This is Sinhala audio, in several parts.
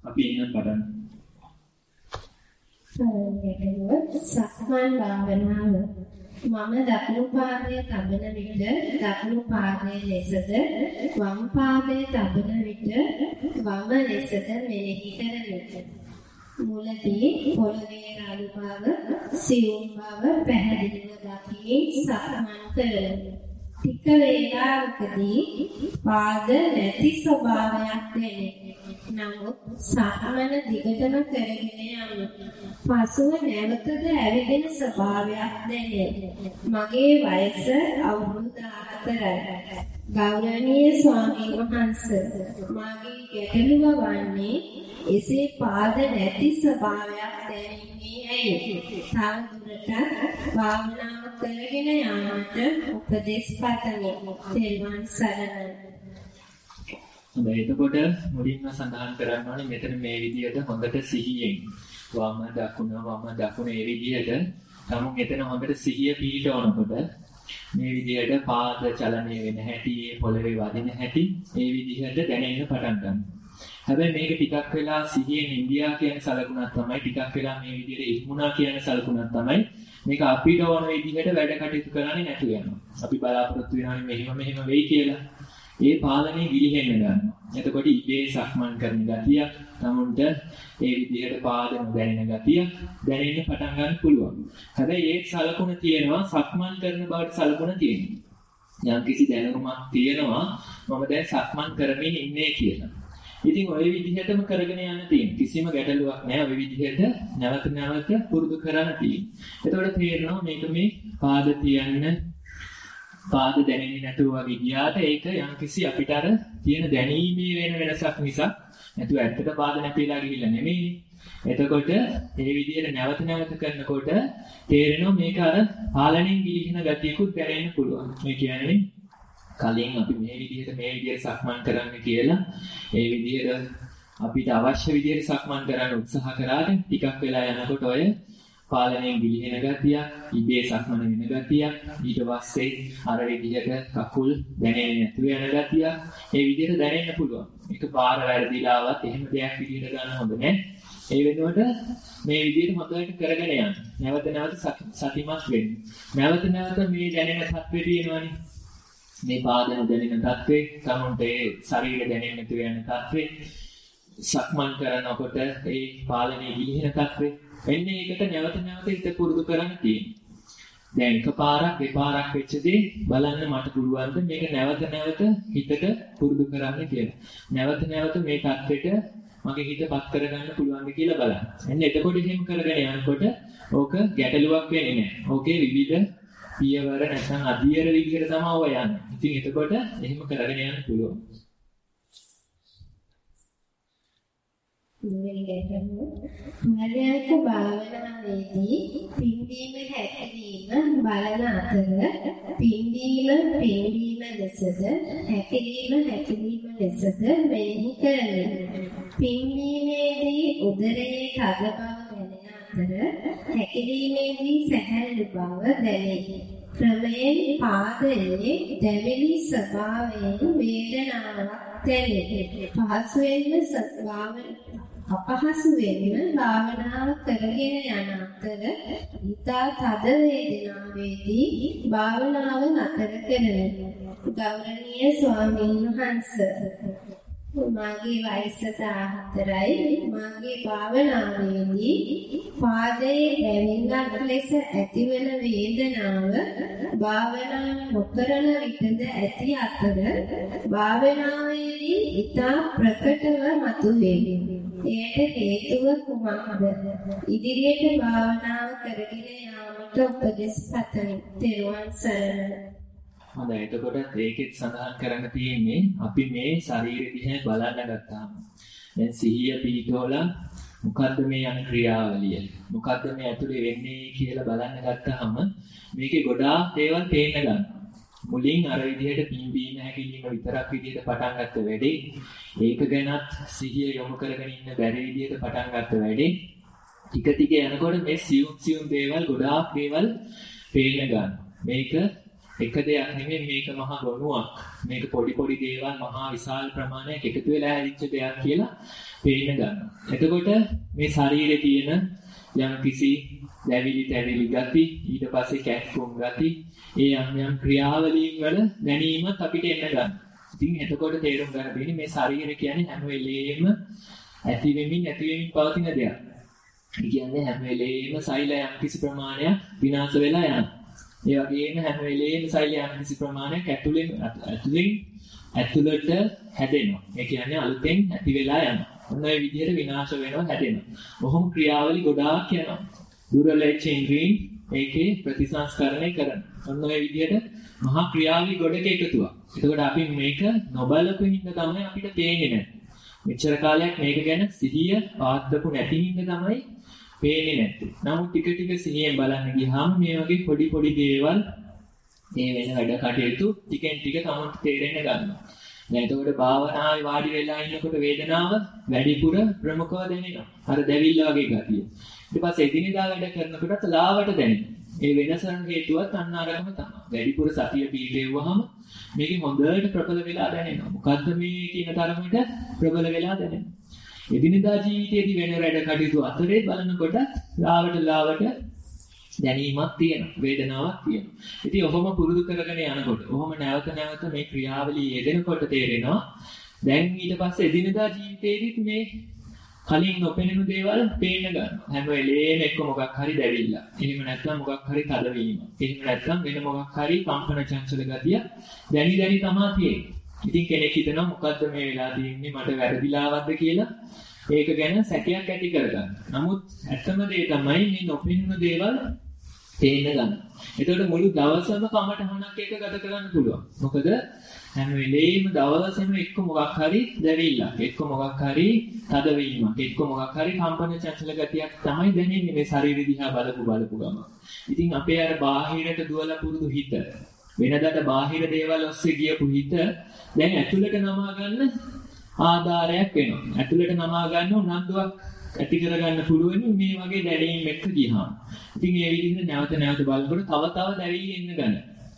අපි එන්න පටන් සක්මන් භාවනාව මම දකුණු පාදයේ තබන විට දකුණු පාදයේ ලෙසද වම් පාදයේ තබන විට වම ලෙසද මෙනෙහි කරමි. මුලදී පොළවේ රළු බව සියුම් බව පැහැදිලිව දකිමින් සක්මන් කරමි. ටික වේලාවකදී පාද නැති ස්වභාවයක් දැනේ. නමුත් සක්මන දිගටම කරගෙන යමි. පසුව නැවතද ඇවිදින ස්වභාවයක් දැනේ. මගේ වයස අවුරුදු 14යි. ගෞරවනීය ස්වාමීන් වහන්සේ මාගේ ගැටලුව වන්නේ එසේ පාද නැති ස්වභාවයක් දැනෙන්නේ ඇයි? තවදුරටත් භාවනාව කරගෙන යාමට උපදෙස් පතමි. තෙරුවන් සරණයි. එතකොට මුලින්ම සඳහන් කරන්න ඕනේ මෙතන මේ විදිහට හොඳට සිහියෙන් වම දකුණ ඒ විදිහට තමුන් එතන හොඳට සිහිය පිහිටවනකොට මේ විදිහට පාද චලනය වෙන හැටි පොළවේ වදින හැටි මේ විදිහට දැනෙන්න පටන් ගන්නවා. හැබැයි මේක ටිකක් වෙලා සිහියෙන් ඉන්දියා කියන සලකුණක් තමයි ටිකක් වෙලා මේ විදිහට ඉක්මුණා කියන සලකුණක් තමයි මේක අපිට ඕන විදිහට වැඩ කටයුතු කරන්නේ නැතු වෙනවා. අපි බලාපොරොත්තු වෙනවානේ මෙහෙම වෙයි කියලා. ඒ පාලනේ ගිලිහෙන්න ගන්නවා. එතකොට ඉබේ සක්මන් කරන ගතිය, තමුන්ට ඒ විදිහට පාද නොදැනෙන ගතිය දැනෙන්න පටන් ගන්න පුළුවන්. හැබැයි ඒ සලකුණ තියෙනවා සක්මන් කරන බවට සලකුණ තියෙනවා. යම්කිසි දැනුමක් තියෙනවා මම දැන් සක්මන් කරමින් ඉන්නේ කියලා. ඉතින් ওই විදිහටම කරගෙන යන්න තියෙන. කිසිම ගැටලුවක් නැහැ. ওই විදිහට නැවත පුරුදු කරන්න තියෙන. එතකොට තේරෙනවා මේක මේ පාද තියන්න පාද දැනෙන්නේ නැතුව වගේ ගියාට ඒක යම්කිසි අපිට අර තියෙන දැනීමේ වෙන වෙනසක් නිසා නැතුව ඇත්තට පාද නැතිලා ගිහිල්ලා නෙමෙයි. එතකොට මේ විදිහට නැවත කරනකොට තේරෙනවා මේක අර පාලනයෙන් ගිලිහින ගතියකුත් දැනෙන්න පුළුවන්. මේ කියන්නේ කලින් අපි මේ විදිහට සක්මන් කරන්න කියලා ඒ විදිහට අපිට අවශ්‍ය විදිහට සක්මන් කරන්න උත්සාහ කරාට ටිකක් වෙලා යනකොට ඔය පාලනයෙන් ගිලිහෙන ගතියක්, ඉබේ සක්මන වෙන ගතියක්, ඊට පස්සේ අර විදිහට කකුල් දැනෙන්නේ නැතුව යන ගතියක්, ඒ විදිහට දැනෙන්න පුළුවන්. ඒක පාර වැරදිලාවත් එහෙම දෙයක් විදිහට ගන්න හොඳ නැහැ. ඒ වෙනුවට මේ විදිහට හොඳට කරගෙන යන්න. නැවත සතිමත් වෙන්න. නැවත මේ දැනෙන තත්ත්වෙ තියෙනවනේ. මේ පාදන දැනෙන තත්ත්වේ, සමුන්ට ඒ ශරීර දැනෙන්නේ නැතුව යන තත්ත්වේ, සක්මන් කරනකොට ඒ පාලනයේ ගිලිහෙන තත්ත්වේ එන්නේ ඒකට නැවත හිත පුරුදු කරන්න තියෙනවා. දැන් එකපාරක් දෙපාරක් වෙච්ච දේ බලන්න මට පුළුවන් ද මේක නැවත හිතට පුරුදු කරන්න කියලා. නැවත මේ தත්වෙට මගේ හිතපත් කරගන්න පුළුවන් ද කියලා බලන්න. එන්නේ එතකොට එහෙම කරගෙන යනකොට ඕක ගැටලුවක් වෙන්නේ නැහැ. ඕකේ විවිධ පියවර නැත්නම් අධියර විදිහට තමයි ඔය යන්නේ. ඉතින් එතකොට එහෙම කරගෙන යන්න පුළුවන්. මරණයක භාවනාවේදී පිම්බීම හැකිලිම බලන අතර පිම්බීම ලෙසද හැකිලිම ලෙසද මෙහි කරමි. පිම්බීමේදී උදරයේ තද බව දැනෙන අතර හැකිලිමේදී සැහැල්ලු බව දැනේ. ක්‍රමයෙන් පාදයේ දැවිලි ස්වභාවයෙන් වේදනාවක් දැනේ. අපහසු වෙන්න භාවනාව කරගෙන යන අතර ඊතා තද වේදනාවේදී භාවනාව නතර කරමි. ගෞරවනීය ස්වාමීන් වහන්සේ මාගේ වයස 14යි. මාගේ භාවනාවේදී පාදයේ දැවිල්ලක් ලෙස ඇතිවන වේදනාව භාවනාව නොකරන විටද ඇති අතර භාවනාවේදී ඊතා ප්‍රකටව මතුවේ. එයට හේතුව කුමක්ද? ඉදිරියට භාවනාව කරගෙන යාමට උපදෙස් පතමි. තෙරුවන් සරණයි. හොඳයි. එතකොට ඒකෙත් සඳහන් කරන්න තියෙන්නේ අපි මේ ශරීරය දිහා බලන්න ගත්තාම දැන් සිහිය පිහිටවලා මොකද්ද මේ යන ක්‍රියාවලිය? මොකද්ද මේ ඇතුලේ වෙන්නේ කියලා බලන්න ගත්තාම මේකේ ගොඩාක් දේවල් පේන්න ගන්නවා. මුලින් අර විදිහට පිම්බීම හැකිලිම විතරක් විදිහට පටන් ගත්ත වැඩේ ඒක ගැනත් සිහිය යොමු කරගෙන ඉන්න බැරි විදිහට පටන් ගත්ත වැඩේ ටික යනකොට මේ සියුම් දේවල් ගොඩාක් දේවල් පේන්න ගන්නවා. මේක එක දෙයක් නෙමෙයි මේක මහා ගොනුවක්. මේක පොඩි දේවල් මහා විශාල ප්‍රමාණයක් එකතු වෙලා හැදිච්ච දෙයක් කියලා පේන්න ගන්නවා. එතකොට මේ ශරීරයේ තියෙන යම් කිසි දැවිලි ගති, ඊට පස්සේ කැක්කුම් ගති, ඒ යම් ක්‍රියාවලීන් වල දැනීමත් අපිට එන්න ගන්නවා. ඉතින් එතකොට තේරුම් ගන්න දෙන්නේ මේ ශරීරය කියන්නේ හැම වෙලේම ඇති වෙමින් පවතින දෙයක්. ඒ කියන්නේ හැම වෙලේම සෛල යම් කිසි ප්‍රමාණයක් විනාශ වෙලා යනවා. ඒ වගේම හැම වෙලේම සෛල යම් කිසි ප්‍රමාණයක් ඇතුළට හැදෙනවා. ඒ කියන්නේ අලුතෙන් ඇති වෙලා යනවා. ඔන්න ඔය විදිහට විනාශ වෙනවා හැදෙනවා. ඔහොම ක්‍රියාවලි ගොඩාක් යනවා. දුර්වල චේන්ද්‍රීන් ඒකේ ප්‍රතිසංස්කරණය කරනවා. ඔන්න ඔය විදිහට මහා ක්‍රියාවලි ගොඩක එකතුවක්. එතකොට අපි මේක නොබලපු හින්දා තමයි අපිට පේන්නේ නැහැ. මෙච්චර කාලයක් මේක ගැන සිහිය පාදපු නැති හින්දා තමයි පේන්නේ නැත්තේ. නමුත් ටික සිහියෙන් බලන්න ගියාම මේ වගේ පොඩි දේවල් මේ වෙන වැඩ කටයුතු ටිකෙන් ටික තමයි තේරෙන්න ගන්නවා. දැන් එතකොට භාවනාවේ වාඩි වෙලා ඉන්නකොට වේදනාව වැඩිපුර ප්‍රමුඛව දැනෙනවා. අර දැවිල්ල වගේ ගතිය. ඊට පස්සේ එදිනෙදා වැඩ කරනකොටත් ලාවට දැනෙනවා. ඒ වෙනස හේතුවත් අන්න අරගම තමයි. වැඩිපුර සතිය පිළිවෙවුවහම මේකේ හොඳට ප්‍රබල වෙලා දැනෙනවා. මොකද්ද මේ කියන තරමට ප්‍රබල වෙලා දැනෙනවා. එදිනෙදා ජීවිතයේදී වෙන වැඩ කටයුතු අතරේ බලනකොට ලාවට දැනීමක් තියෙනවා, වේදනාවක් තියෙනවා. ඉතින් ඔහොම පුරුදු කරගෙන යනකොට, ඔහොම නැවත මේ ක්‍රියාවලිය යෙදෙනකොට තේරෙනවා දැන් ඊට පස්සේ එදිනෙදා ජීවිතේදීත් මේ කලින් නොපෙනෙන දේවල් පේන්න ගන්නවා. හැම වෙලේම එක්ක මොකක් හරි දැවිල්ල. එහෙම නැත්නම් මොකක් හරි තදවීම. එහෙම නැත්නම් වෙන මොකක් හරි කම්පන චංචල ගතිය දැනි තමයි තියෙන්නේ. ඉතින් කෙනෙක් හිතනවා මොකද්ද මේ වෙලා තියෙන්නේ මට වැරදිලාවක්ද කියලා ඒක ගැන සැකයක් ඇති කරගන්න. නමුත් ඇත්තම දේ තමයි මේ නොපෙනෙන දේවල් තේන්න ගන්න. එතකොට මුළු දවසම කමටහනක් එක ගත කරන්න පුළුවන්. මොකද හැම වෙලේම දවසෙම එක්ක මොකක් හරි දැවිල්ලක්, එක්ක මොකක් හරි තදවීමක්, එක්ක මොකක් හරි කම්පන චංචල ගතියක් තමයි දැනෙන්නේ මේ ශරීරය දිහා බලපු ගම. ඉතින් අපේ අර බාහිරට දුවලා පුරුදු හිත, වෙනදාට බාහිර දේවල් ඔස්සේ ගියපු හිත දැන් ඇතුළට නමා ගන්න ආධාරයක් වෙනවා. ඇතුළට නමා ගන්න උනන්දුවක් ඇති කරගන්න පුළුවන් මේ වගේ දැනීම් එක්ක ගියාම. ඉතින් ඒ විදිහට නැවත බලනකොට තව දැවිලි එන්න ගන්න.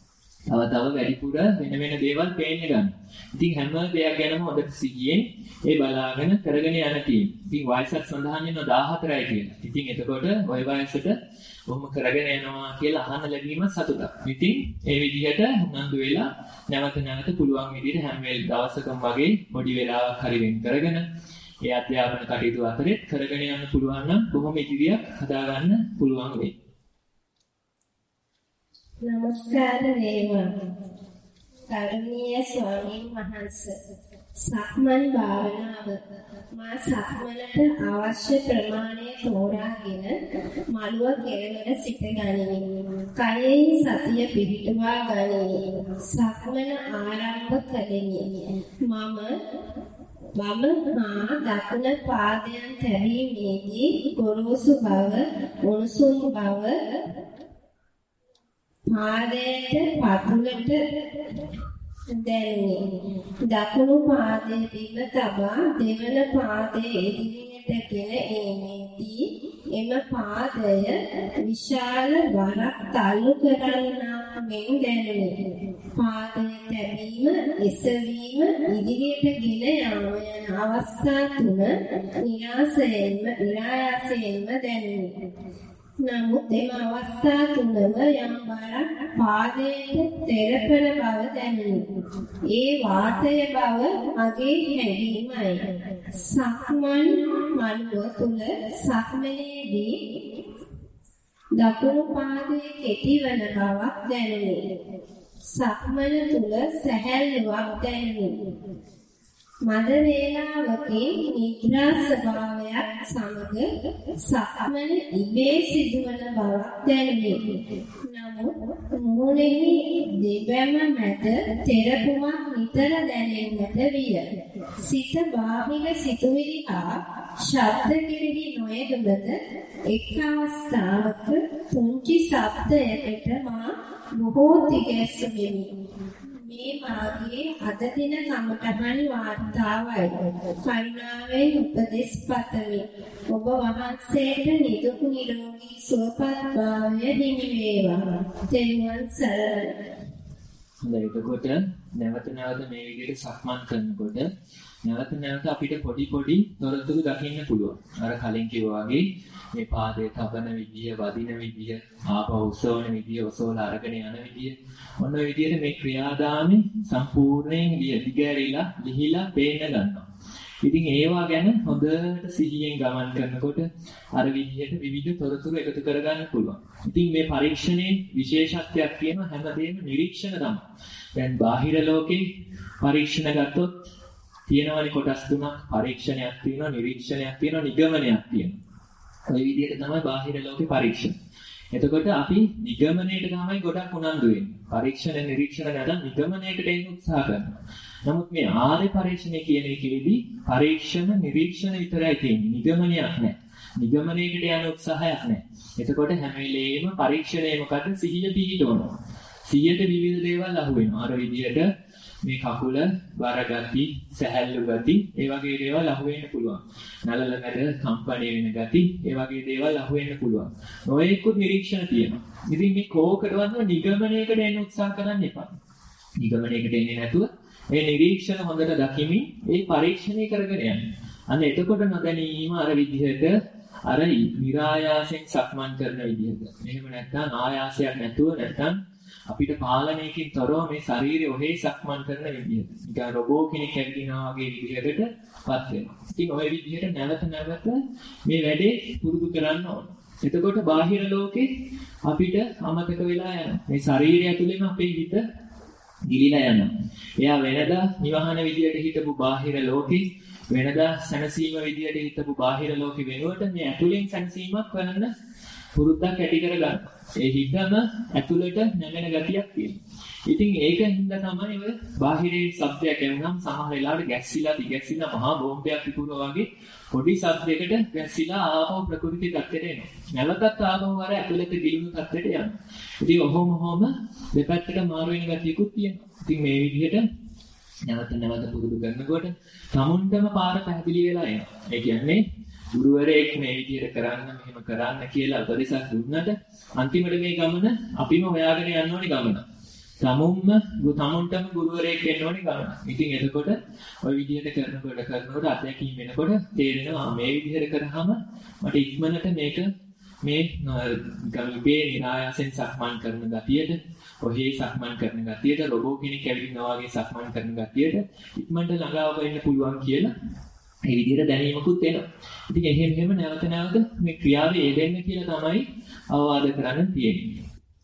තව වැඩිපුර වෙන දේවල් පේන්න ගන්න. ඉතින් හැම දෙයක් ගැනම හොඳට සිහියෙන් ඒ බලාගෙන කරගෙන යන තියෙන. ඉතින් වයසක් සඳහන් වෙනවා 14යි කියලා. ඉතින් එතකොට ওই වයසට කොහොම කරගෙන යනවා කියලා අහන්න ලැබීම සතුටක්. ඉතින් ඒ විදිහට උනන්දු වෙලා නැවත පුළුවන් විදිහට හැම දවසකම වගේ පොඩි වෙලාවක් හරි වෙන් කරගෙන ඒ අධ්‍යාපන කටයුතු අතරේ කරගෙන යන්න පුළුවන් නම් බොහොම ඉදිරියක් හදාගන්න පුළුවන් වෙයි. නමස්කාර වේවා. කරුණීය ස්වාමීන් වහන්සේ. සක්මන් භාවනාව මා සක්මනට අවශ්‍ය ප්‍රමාණය තෝරාගෙන මළුව කෙරවල සිට ගනිමි. කයෙහි සතිය පිහිටුවා ගනිමි. සක්මන ආරම්භ කළෙමි. මම වම හා දකුණ පාදයන් තැබීමේදී ගොරෝසු බව, උණුසුම් බව පාදයට පතුලට දැනේ. දකුණු පාදයේ බිම තබා දෙවන පාදයේ ඉදිරියටගෙන ඒමේදී එම පාදය විශාල බරක් තල්ලු කරන්නා මෙන් දැනුනි. පාදය තැබීම, එසවීම, ඉදිරියට ගෙන යාම යන අවස්ථා තුන නිරායාසයෙන්ම දැනුනි. නමුත් එම අවස්ථා තුනම යම් බරක් පාදයට තෙරපන බව දැනුනි. ඒ වාතය බව මගේ හැඟීමයි. සක්මන් මළුව තුල සක්මනේදී දකුණු පාදයේ කෙටිවන බවක් දැනුනි. සක්මන තුල සැහැල්ලුවක් දැනුනි. මද වේලාවකින් නිද්‍රා ස්වභාවයක් සමග සක්මන ඉබේ සිදුවන බවක් දැනුනි. නමුත් මුහුණෙහි දෙබැම මැද තෙරපුමක් නිතර දැනෙන්නට විය. සිත බාහිර සිතුවිලි හා ශබ්ද කෙරෙහි නොයෙදුමද එක් අවස්ථාවක පුංචි ශබ්දයකට මා බොහෝ තිගැස්සුවෙමි. මේ මාගේ අද දින කමඨහන් වාර්තාවයි. කරුණාවෙන් උපදෙස් පතමි. ඔබ වහන්සේට නිදුක් නිරෝගී සුවපත් භාවය හිමි වේවා. තෙරුවන් සරණයි. හොඳයි. එතකොට නැවත නැවත මේ විදිහට සක්මන් කරනකොට නැවත නැවත අපිට පොඩි තොරතුරු දකින්න පුළුවන්. අර කලින් කිව්වා වගේ මේ පාදයේ තබන විදිය, වදින විදිය, ආපහු උසවන විදිය, ඔසවලා අරගෙන යන විදිය. ඔන්න ඔය විදිහට මේ ක්‍රියාදාමي සම්පූර්ණයෙන් දිගහැරිලා, ලිහිලා පේන්න ගන්නවා. ඉතින් ඒවා ගැන හොඳට සිහියෙන් ගමන් කරනකොට අර විදිහට විවිධ තොරතුරු එකතු කරගන්න පුළුවන්. ඉතින් මේ පරීක්ෂණයේ විශේෂත්වයක් තියෙනවා හැමදේම නිරීක්ෂණ තමයි. දැන් බාහිර ලෝකේ පරීක්ෂණ ගත්තොත් තියෙනවානේ කොටස් තුනක්. පරීක්ෂණයක් තියෙනවා, නිරීක්ෂණයක් තියෙනවා, නිගමනයක් තියෙනවා. ඔය විදිහට තමයි බාහිර ලෝකේ පරීක්ෂණ. එතකොට අපි නිගමනයට තමයි ගොඩක් උනන්දු වෙන්නේ. පරීක්ෂණ නිරීක්ෂණ නැත්නම් නිගමනයකට එන්න උත්සාහ කරනවා. නමුත් මේ ආර්ය පරීක්ෂණය කියන එකේදී පරීක්ෂණ නිරීක්ෂණ විතරයි තියෙන්නේ. නිගමනයක් නැහැ. නිගමනයකට යන උත්සාහයක් නැහැ. එතකොට හැම වෙලේම පරීක්ෂණය මොකද්ද? සිහිය පිහිටවනවා. සිහියට විවිධ දේවල් අහු වෙනවා. අර විදිහට මේ කකුල බර ගති, සැහැල්ලු ගති, ඒ වගේ දේවල් අහු වෙන්න පුළුවන්. නළලකට කම්පණය වෙන ගති, ඒ වගේ දේවල් අහු වෙන්න පුළුවන්. නොයෙකුත් නිරීක්ෂණ තියෙනවා. ඉතින් මේ කෝකටවත් නිගමනයකට එන්න උත්සාහ කරන්න එපා. නිගමනයකට එන්නේ නැතුව මේ නිරීක්ෂණ හොඳට දකිමින් ඒ පරීක්ෂණය කරගෙන යන්න. අන්න එතකොට නොදැනීම අර විදිහට අර නිරායාසයෙන් සක්මන් කරන විදිහට. එහෙම නැත්නම් ආයාසයක් නැතුව නැත්නම් අපිට පාලනයකින් තොරව මේ ශරීරය ඔහේ සක්මන් කරන විදිහට. නිකන් රොබෝ කෙනෙක් ඇවිදිනවා වගේ විදිහකටපත් වෙනවා. ඉතින් ওই විදිහට නැවත මේ වැඩේ පුරුදු කරන්න ඕන. එතකොට බාහිර ලෝකේ අපිට අමතක වෙලා යනවා. මේ ශරීරය ඇතුළේම අපේ හිත ගිලිලා යනවා. එයා වෙනදා නිවහන විදියට හිටපු බාහිර ලෝකේ වෙනදා සැනසීම විදියට හිටපු බාහිර ලෝකෙ වෙනුවට මේ ඇතුළෙන් සැනසීමක් කරන්න පුරුද්දක් ඇති කරගන්න. ඒ හිතම ඇතුළට නැමෙන ගතියක් තියෙනවා. ඉතින් ඒකින්ද තමයි ඔය බාහිරේ ශබ්දයක් එවනම් සමහර වෙලාවට ගැස්සිලා මහා බෝම්බයක් විකුණනවා වගේ පොඩි ශබ්දයකට ගැස්සිලා ආපහු ප්‍රകൃති තත්ත්වයට එනවා. නැවතත් ආපහු අර ඇතුළත ගිලුණු තත්ත්වයට යනවා. ඉතින් ඔහොම දෙපැත්තට මාරු වෙන ගතියකුත් තියෙනවා. ඉතින් මේ විදිහට නැවත පුරුදු කරනකොට තමුන්ටම පාර පැහැදිලි වෙලා එනවා. ඒ කියන්නේ ගුරුවරයෙක් මේ විදිහට කරන්න මෙහෙම කරන්න කියලා උපදෙසක් දුන්නට අන්තිමට මේ ගමන අපිම හොයාගෙන යන්න ඕනේ ගමන. තමුන්ටම ගුරුවරයෙක් වෙන්න ඕනේ ගමන. ඉතින් එතකොට ওই විදිහට කරනකොට අත්දැකීම් වෙනකොට තේරෙනවා මේ විදිහට කරාම මට ඉක්මනට මේක මේ ගල්පේ නිරායාසෙන් සක්මන් කරන ගතියට, ඔහේ සක්මන් කරන ගතියට, රොබෝ කෙනෙක් ඇවිදිනවා වගේ සක්මන් කරන ගතියට ඉක්මනට ළඟාව වෙන්න පුළුවන් කියලා මේ විදිහට දැනීමකුත් එනවා. ඉතින් එහෙම නැවත මේ ක්‍රියාවේ යෙදෙන්න කියලා තමයි අවවාද කරන්න තියෙන්නේ.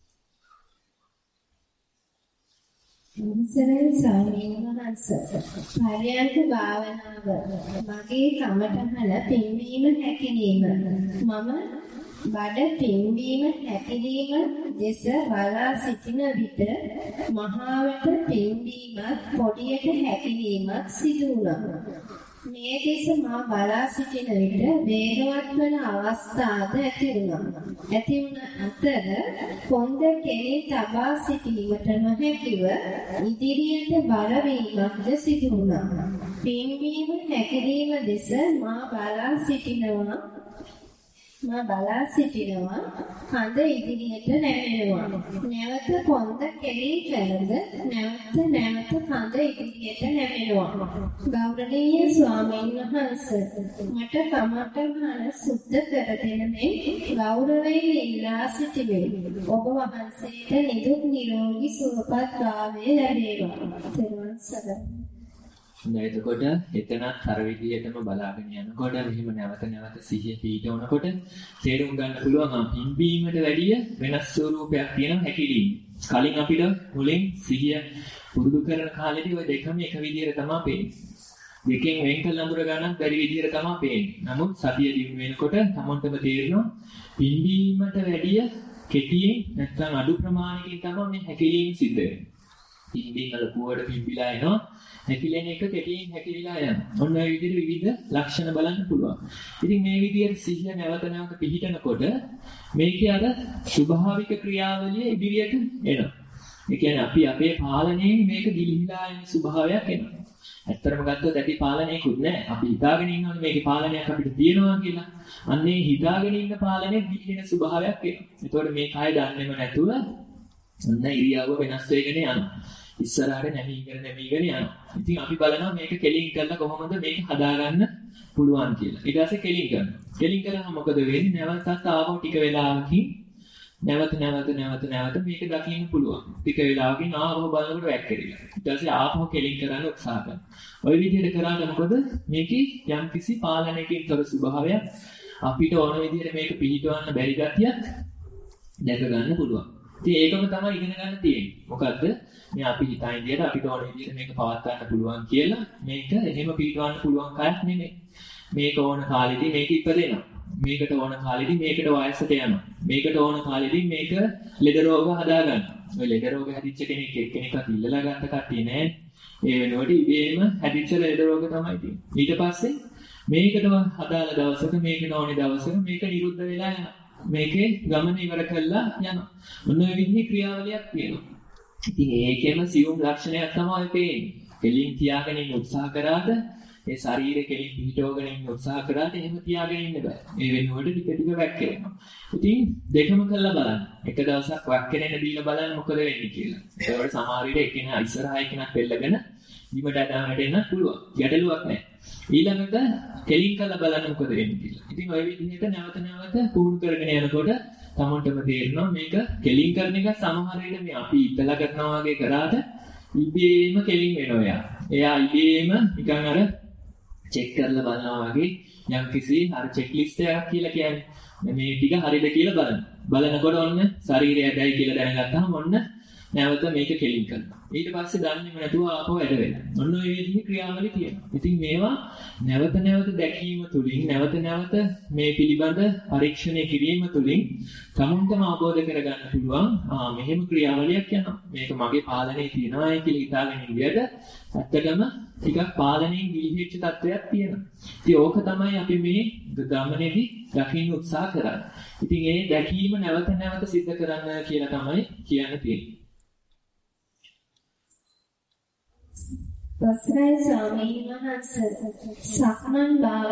සරණ ස්වාමීන් වහන්සේ පරයන්ක භාවනාව මගේ කමටහන පින්වීම හැකිලිම මම බඩ පින්වීම හැකිලිම දෙස බලා සිටින විට මහාවට පින්වීමත් පොඩියට හැකිලීමත් සිදු වුණා. මේ දෙස මා බලා සිටින විට වේගවත් වන අවස්ථාද ඇති වුණා. ඇති වුණ අතර කොන්ද කෙලින් තබා සිටීමට නොහැකිව ඉදිරියට බර වීමක්ද සිදු වුණා. පින්වීම හැකිලීම දෙස මා බලා සිටිනවා. කඳ ඉදිරියට නැමෙනවා. නැවත කොන්ද කෙලී කළද නැවත කඳ ඉදිරියට නැමෙනවා. ගෞරවනීය ස්වාමීන් වහන්සේ මට කමඨහන සුද්ධ කර දෙන මේ ගෞරවයෙන් ඉල්ලා සිටිමි. ඔබ වහන්සේට නිදුක් නිරෝගී සුවපත් භාවය ලැබේවා. තෙරුවන් සරණයි. එතකොට එතනත් අර විදිහටම බලාගෙන යනකොට මෙහෙම නැවත සිහිය පිටවනකොට තේරුම් ගන්න පුළුවන් පිම්බීමට වැඩිය වෙනස් ස්වරූපයක් තියෙනවා හැකිලිම. කලින් අපිට මුලින් සිහිය පුරුදු කරන කාලේදී ওই දෙකම එක විදිහට තමයි පේන්නේ. දෙකෙන් වෙන් කළ අඳුර ගන්නත් බැරි විදිහට තමයි පේන්නේ. නමුත් සතිය දිනු වෙනකොට තමන්ටම තේරෙනවා පිම්බීමට වැඩිය කෙටියෙන් නැත්නම් අඩු ප්‍රමාණයකින් තමයි මේ හැකිලිම සිද්ධ වෙන්නේ. පිම්බීම ලකුවට පිම්බිලා එනවා. හැකිලෙන එක කෙටියෙන් හැකිලිලා යනවා. ඔන්න ඔය විදිහට විවිධ ලක්ෂණ බලන්න පුළුවන්. ඉතින් මේ විදිහට සිහිය නැවත පිහිටනකොට මේකේ අර ස්වභාවික ක්‍රියාවලිය ඉදිරියට එනවා. ඒ කියන්නේ අපි අපේ පාලනයෙන් මේක ගිලිහිලා යන ස්වභාවයක් එනවා. ඇත්තටම ගත්තොත් ඇති පාලනයකුත් නැහැ. අපි හිතාගෙන ඉන්නවනේ මේකේ පාලනයක් අපිට තියෙනවා කියලා. අන්නේ හිතාගෙන ඉන්න පාලනයේ ගිලිහෙන ස්වභාවයක් එනවා. ඒතකොට මේ කය දන්නේම නැතුව ඔන්න ඉරියව්ව වෙනස් වෙගෙන යනවා. ඉස්සරහට නැමීගෙන යනවා. ඉතින් අපි බලනවා මේක කෙලින් කරලා කොහොමද මේක හදාගන්න පුළුවන් කියලා. ඊට පස්සේ කෙලින් කරනවා. කෙලින් කරාම මොකද වෙන්නේ? නැවතත් ආවෝ ටික වෙලාවකින් නැවත මේක දකින්න පුළුවන්. ටික වෙලාවකින් ආවෝ බලනකොට වැක්කිරිලා. ඊට පස්සේ ආපහු කෙලින් කරන්න උත්සාහ කරනවා. ওই විදිහට කරාට මොකද මේකේ යම්කිසි පාලනයකින් තොර ස්වභාවයක් අපිට ඕන විදිහට මේක පිළිටවන්න බැරි ගතියක් දැක ගන්න පුළුවන්. ඉතින් ඒකම තමයි ඉගෙන ගන්න තියෙන්නේ. මොකද්ද? මේ අපි හිතන විදිහට අපිට ඕන විදිහට මේක පවත් ගන්න පුළුවන් කියලා මේක එහෙම පිළිටවන්න පුළුවන් කයක් නෙමෙයි. මේක ඕන කාලෙදී මේක ඉපදෙනවා. මේකට ඕන කාලෙදී මේකට වයසට යනවා. මේකට ඕන කාලෙදී මේක ලෙඩ රෝග හදා ගන්නවා. ඔය ලෙඩ රෝග හැදිච්ච කෙනෙක් එක්කෙනෙක්වත් ඉල්ලලා ගන්න කට්ටිය නෑ. ඒ වෙනුවට ඉබේම හැදිච්ච ලෙඩ රෝග තමයි තියෙන්නේ. ඊට පස්සේ මේකටම හදාල දවසක මේකට ඕනේ දවසක මේක නිරුද්ධ වෙලා යනවා. මේකේ ගමන ඉවර කළා යනවා. මොන විදිහේ ක්‍රියාවලියක් තියෙනවා. ඉතින් ඒකෙම සියුම් ලක්ෂණයක් තමයි පේන්නේ. කෙලින් තියාගෙන ඉන්න උත්සාහ කරාද ඒ ශරීරය කෙලින් පිටවගෙන ඉන්න උත්සාහ කරාට එහෙම තියාගෙන ඉන්න බෑ. ඒ වෙනුවට ටික වැක්කිරෙනවා. ඉතින් දෙකම කරලා බලන්න. එක දවසක් වැක්කිරෙන්න දීලා බලන්න මොකද වෙන්නේ කියලා. ඒකට සමහර විට එකිනෙක ඉස්සරහා එකිනෙක පෙළගෙන බිමට වැටෙන්න පුළුවන්. ගැටලුවක් නැහැ. ඊළඟට කෙලින් කරලා බලන්න මොකද වෙන්නේ කියලා. ඉතින් ওই විදිහට නැවත පුහුණු කරගෙන යනකොට තමන්ටම තේරෙනවා මේක කෙලින් කරන එක සමහර විට මේ අපි ඉතලා කරනවා වගේ කරාට ඉබේම කෙලින් වෙනවා. එයා ඉබේම නිකන් අර චෙක් කරලා බලනවා වගේ යම්කිසි අර චෙක් ලිස්ට් එකක් කියලා කියන්නේ මේ ටික හරියද කියලා බලන්න. බලනකොට ඔන්න ශරීරය ඇදයි කියලා දැනගත්තාම ඔන්න නැවත මේක කෙලින් කරනවා. ඊට පස්සේ දන්නේම නැතුව ආපහු වැඩ වෙනවා. ඔන්න ඔය විදිහේ ක්‍රියාවලිය තියෙනවා. ඉතින් මේවා නැවත දැකීම තුළින් නැවත මේ පිළිබඳ පරීක්ෂණය කිරීම තුළින් තමන්ටම අවබෝධ කරගන්න පුළුවන් මෙහෙම ක්‍රියාවලියක් යනවා. මේක මගේ පාලනයේ තියනවායි කියලා හිතාගෙන ඉඳියට ඇත්තටම ටිකක් පාලනයෙන් ගිලිහිච්ච තත්වයක් තියෙනවා. ඉතින් ඕක තමයි අපි මේ ගමනේදී දකින්න උත්සාහ කරන්නේ. ඉතින් ඒ දැකීම නැවත සිද්ධ කරන්න කියලා තමයි කියන්න තියෙන්නේ. වස්රයි ස්වාමීන් වහන්සේ සක්මන්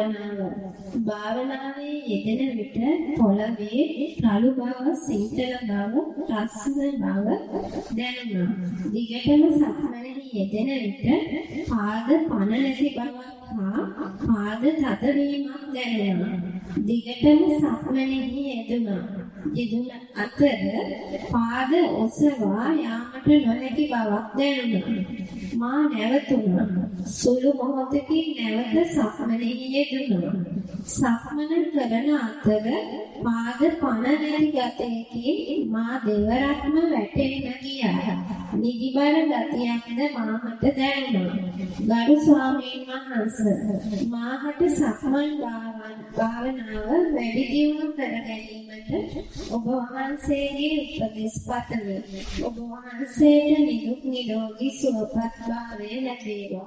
භාවනාවේ යෙදෙන විට පොළවේ රළු බව, සීතල බව, රස්න බව දැනෙනවා. දිගටම සක්මනෙහි යෙදෙන විට පාද පන නැති බවක් හා පාද තදවීමක් දැනෙනවා. දිගටම සක්මනෙහි යෙදුන අතර පාද ඔසවා යාමට නොහැකි බවක් දැනුණා. මා නැවතුණා. සුළු මොහොතකින් නැවත සක්මනෙහි යෙදුණා. සක්මන කරන අතර පාද පන නැති ගතයකින් මා දෙවරක්ම වැටෙන්න ගියා. නිදිබර ගතියක්ද මාහට දැනුණා. ගරු ස්වාමීන් වහන්සේ මාහට සක්මන් භාවනාව වැඩි දියුණු කර ගැනීමට ඔබ වහන්සේගේ උපදෙස් පතමි. ඔබ වහන්සේට නිදුක් නිරෝගී සුවපත් භාවය ලැබේවා.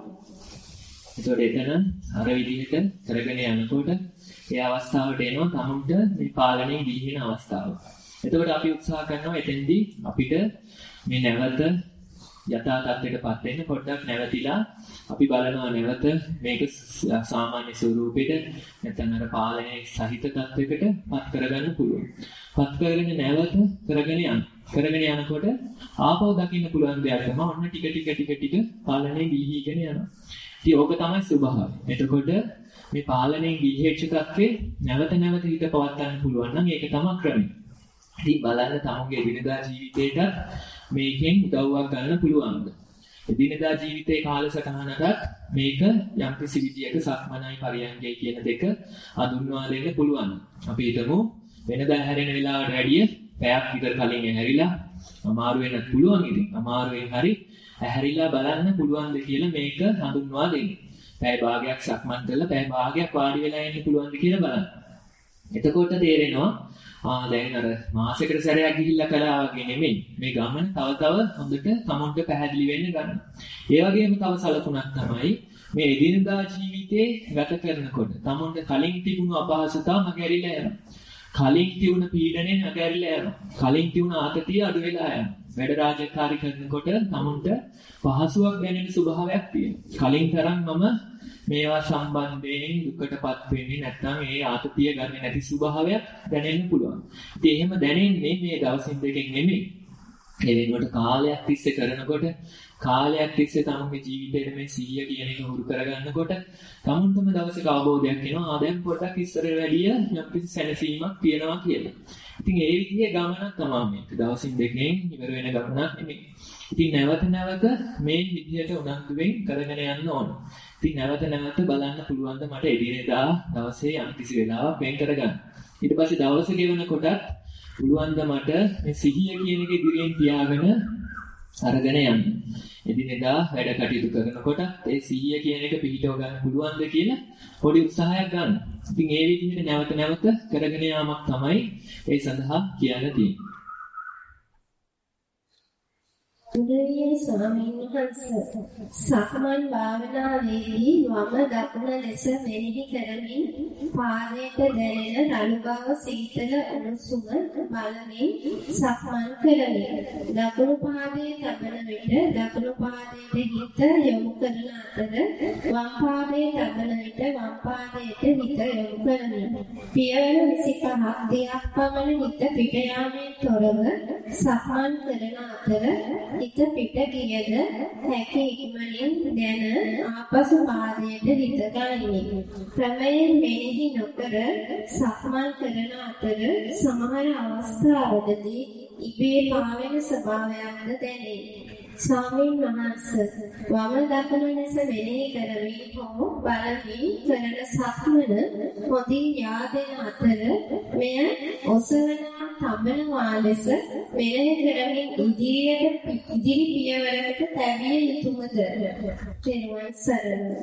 ඒතකොට එතන අර විදිහට කරගෙන යනකොට ඒ අවස්ථාවට එනවා තමුන්ට මේ පාලනයේ ගිලින අවස්ථාව. එතකොට අපි උත්සාහ කරනවා එතෙන්දී අපිට මේ නැවත යථා තත්ත්වයටපත් වෙන්න පොඩ්ඩක් නැවතිලා අපි බලනවා නැවත මේක සාමාන්‍ය ස්වරූපෙට නැත්නම් අර පාලනයේ සහිත තත්ත්වයකට පත් කරගන්න පුළුවන්. පත් කරගෙන නැවත කරගෙන යන්න. කරගෙන යනකොට ආපහු දකින්න පුළුවන් දෙයක් තමයි ඔන්න ටික පාලනයේ ගිලිහිගෙන යනවා. ඉතින් ඕක තමයි ස්වභාවය. එතකොට මේ පාලනයෙන් ගිලිහෙච්ච තත්ත්වේ නැවත හිත පවත් ගන්න පුළුවන් නම් ඒක තමයි ක්‍රමය. ඉතින් බලන්න තමුගේ දිනදා ජීවිතේට මේකෙන් උදව්වක් ගන්න පුළුවන්ද? දිනදා ජීවිතේ කාලසටහනකට මේක යම්කිසි විදියක සක්මනයි පරියන්කය කියන දෙක අඳුන්වා දෙන්න පුළුවන්. අපි හිතමු වෙනදා හැරෙන වෙලාවට වැඩිය පැයක් විතර කලින් ඇහැරිලා අමාරු වෙන්නත් පුළුවන්. ඉතින් අමාරුවෙන් හරි ඇහැරිලා බලන්න පුළුවන්ද කියලා මේක හඳුන්වා දෙන්න. පැය භාගයක් සක්මන් කරලා පැය භාගයක් වාඩි වෙලා ඉන්න පුළුවන්ද කියලා බලන්න. එතකොට තේරෙනවා දැන් අර මාසෙකට සැරයක් ගිහිල්ලා කළා වගේ නෙමෙයි. මේ ගමන තව හොඳට තමන්ට පැහැදිලි වෙන්න ගන්න. ඒ වගේම තව සලකුණක් තමයි මේ එදිනදා ජීවිතේ ගත කරනකොට තමන්ට කලින් තිබුණු අපහසුතාව මගහැරිලා යනවා. කලින් තිබුණ පීඩනේ මගහැරිලා යනවා. කලින් තිබුණ ආතතිය අඩු වෙලා යනවා. වැඩ රාජකාරී කරනකොට තමන්ට පහසුවක් දැනෙන ස්වභාවයක් තියෙනවා. කලින් තරම් මම මේවා සම්බන්ධයෙන් දුකටපත් වෙන්නේ නැත්නම් ඒ ආතතිය ගන්න නැති ස්වභාවයක් දැනෙන්න පුළුවන්. ඉතින් එහෙම දැනෙන්නේ මේ දවසින් දෙකෙන් නෙමෙයි. ඒ වෙනුවට කාලයක් තිස්සේ කරනකොට කාලයක් තිස්සේ තමන්ගේ ජීවිතේට මේ සිහිය කියන එක හුරු කරගන්නකොට තමුන්ටම දවසක අවබෝධයක් එනවා. දැන් පොඩ්ඩක් ඉස්සර වැඩිය යම්කිසි සැනසීමක් තියෙනවා කියලා. ඉතින් ඒ විදිහේ ගමනක් තමයි මේක. දවසින් දෙකෙන් ඉවර වෙන ගමනක් නෙමෙයි. ඉතින් නැවත නැවත මේ විදිහට උනන්දුවෙන් කරගෙන යන්න ඕන. ඉතින් නැවත නැවත බලන්න පුළුවන් ද මට එදිනෙදා දවසේ යම්කිසි වෙලාවක් වෙන් කරගන්න. ඊට පස්සේ දවස ගෙවනකොටත් පුළුවන් ද මට මේ සිහිය කියන එක ඉදිරියෙන් තියාගෙන අරගෙන යන්න. එදිනෙදා වැඩ කටයුතු කරනකොට ඒ සිහිය කියන එක පිළිටව ගන්න පුළුවන්ද කියලා පොඩි උත්සාහයක් ගන්න. ඉතින් ඒ විදිහට නැවත නැවත කරගෙන යාමක් තමයි ඒ සඳහා කියන්න තියෙන්නේ. ගෞරවනීය ස්වාමීන් වහන්සේ සක්මන් භාවනාවේදී වම දකුණ ලෙස මෙනෙහි කරමින් පාදයට දැනෙන රළු බව සීතල උණුසුම බලමින් සක්මන් කරමි. දකුණු පාදයේ තබන විට දකුණු පාදයට හිත යොමු කරන අතර වම් පාදයේ තබන විට වම් පාදයට හිත යොමු කරමි. පියවර 25ක් 30ක් පමණ හිත පිට යාමෙන් තොරව සක්මන් කරන අතර හිත පිට ගියද හැකි ඉක්මනින් දැන ආපසු පාදයට හිත ගනිමි. ක්‍රමයෙන් මෙනෙහි නොකර සක්මන් කරන අතර සමහර අවස්ථාවලදී ඉබේ පාවෙන ස්වභාවයක්ද දැනේ. ස්වාමීන් වහන්සේ වම දකුණ ලෙස මෙනෙහි කරමින් හෝ බලමින් කරන සක්මන හොඳින් යාදෙන අතර මෙය ඔසවනවා තබනවා ලෙස මෙනෙහි කරමින් ඉදිරි පියවරකට තැබිය යුතුමද? තෙරුවන් සරණයි.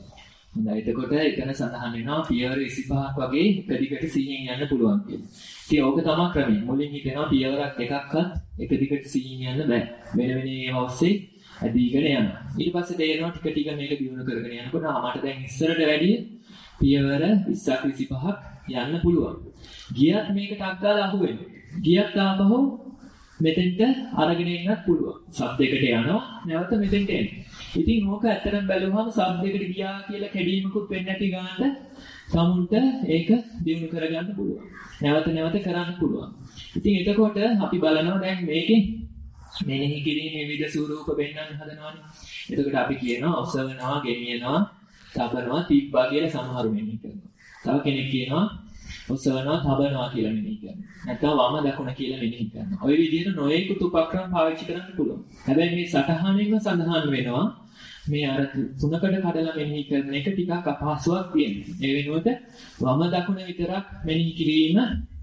එතකොට එතන සඳහන් වෙනවා පියවර 25ක් වගේ එක දිගට සිහියෙන් යන්න පුළුවන් කියලා. ඉතින් ඕක තමයි ක්‍රමය. මුලින් හිතෙනවා පියවරක් දෙකක්වත් එක දිගට සිහියෙන් යන්න බෑ. වෙන වෙන ඒවා ඔස්සේ ඇදීගෙන යනවා. ඊට පස්සේ තේරෙනවා ටික ටික මේක දියුණු කරගෙන යනකොට මට දැන් ඉස්සරට වැඩිය පියවර 20ක් 25ක් යන්න පුළුවන්. ගියත් මේකට අක්කාලා අහු වෙනවා. ගියත් ආපහු මෙතෙන්ට අරගෙන එන්නත් පුළුවන්. සබ්දයකට යනවා නැවත මෙතෙන්ට එනවා. ඉතින් ඕක ඇත්තටම බැලුවම සබ්දයකට ගියා කියලා කැඩීමකුත් වෙන්නේ නැති ගානට තමුන්ට ඒක දිනු කරගන්න පුළුවන්. නැවත නැවත කරන්න පුළුවන්. ඉතින් එතකොට අපි බලනවා දැන් මේකේ මෙනෙහි කිරීමේ විවිධ ස්වරූප වෙන්නන්න හදනවානේ. එතකොට අපි කියනවා ඔසවනවා, ගෙනියනවා, තබනවා, තිබ්බා කියලා සමහරු මෙනෙහි කරනවා. තව කෙනෙක් කියනවා ඔසවනවා, තබනවා කියලා මෙනෙහි කරනවා. නැත්නම් වම දකුණ කියලා මෙනෙහි කරනවා. ওই විදිහට නොයෙකුත් උපක්‍රම පාවිච්චි කරන්න පුළුවන්. හැබැයි මේ සටහනෙන්ම සඳහන් වෙනවා මේ අර තුනකට කඩලා මෙනෙහි කරන එක ටිකක් අපහසුයක් තියෙනවා. ඒ වෙනුවට වම දකුණ විතරක් මෙනෙහි කිරීම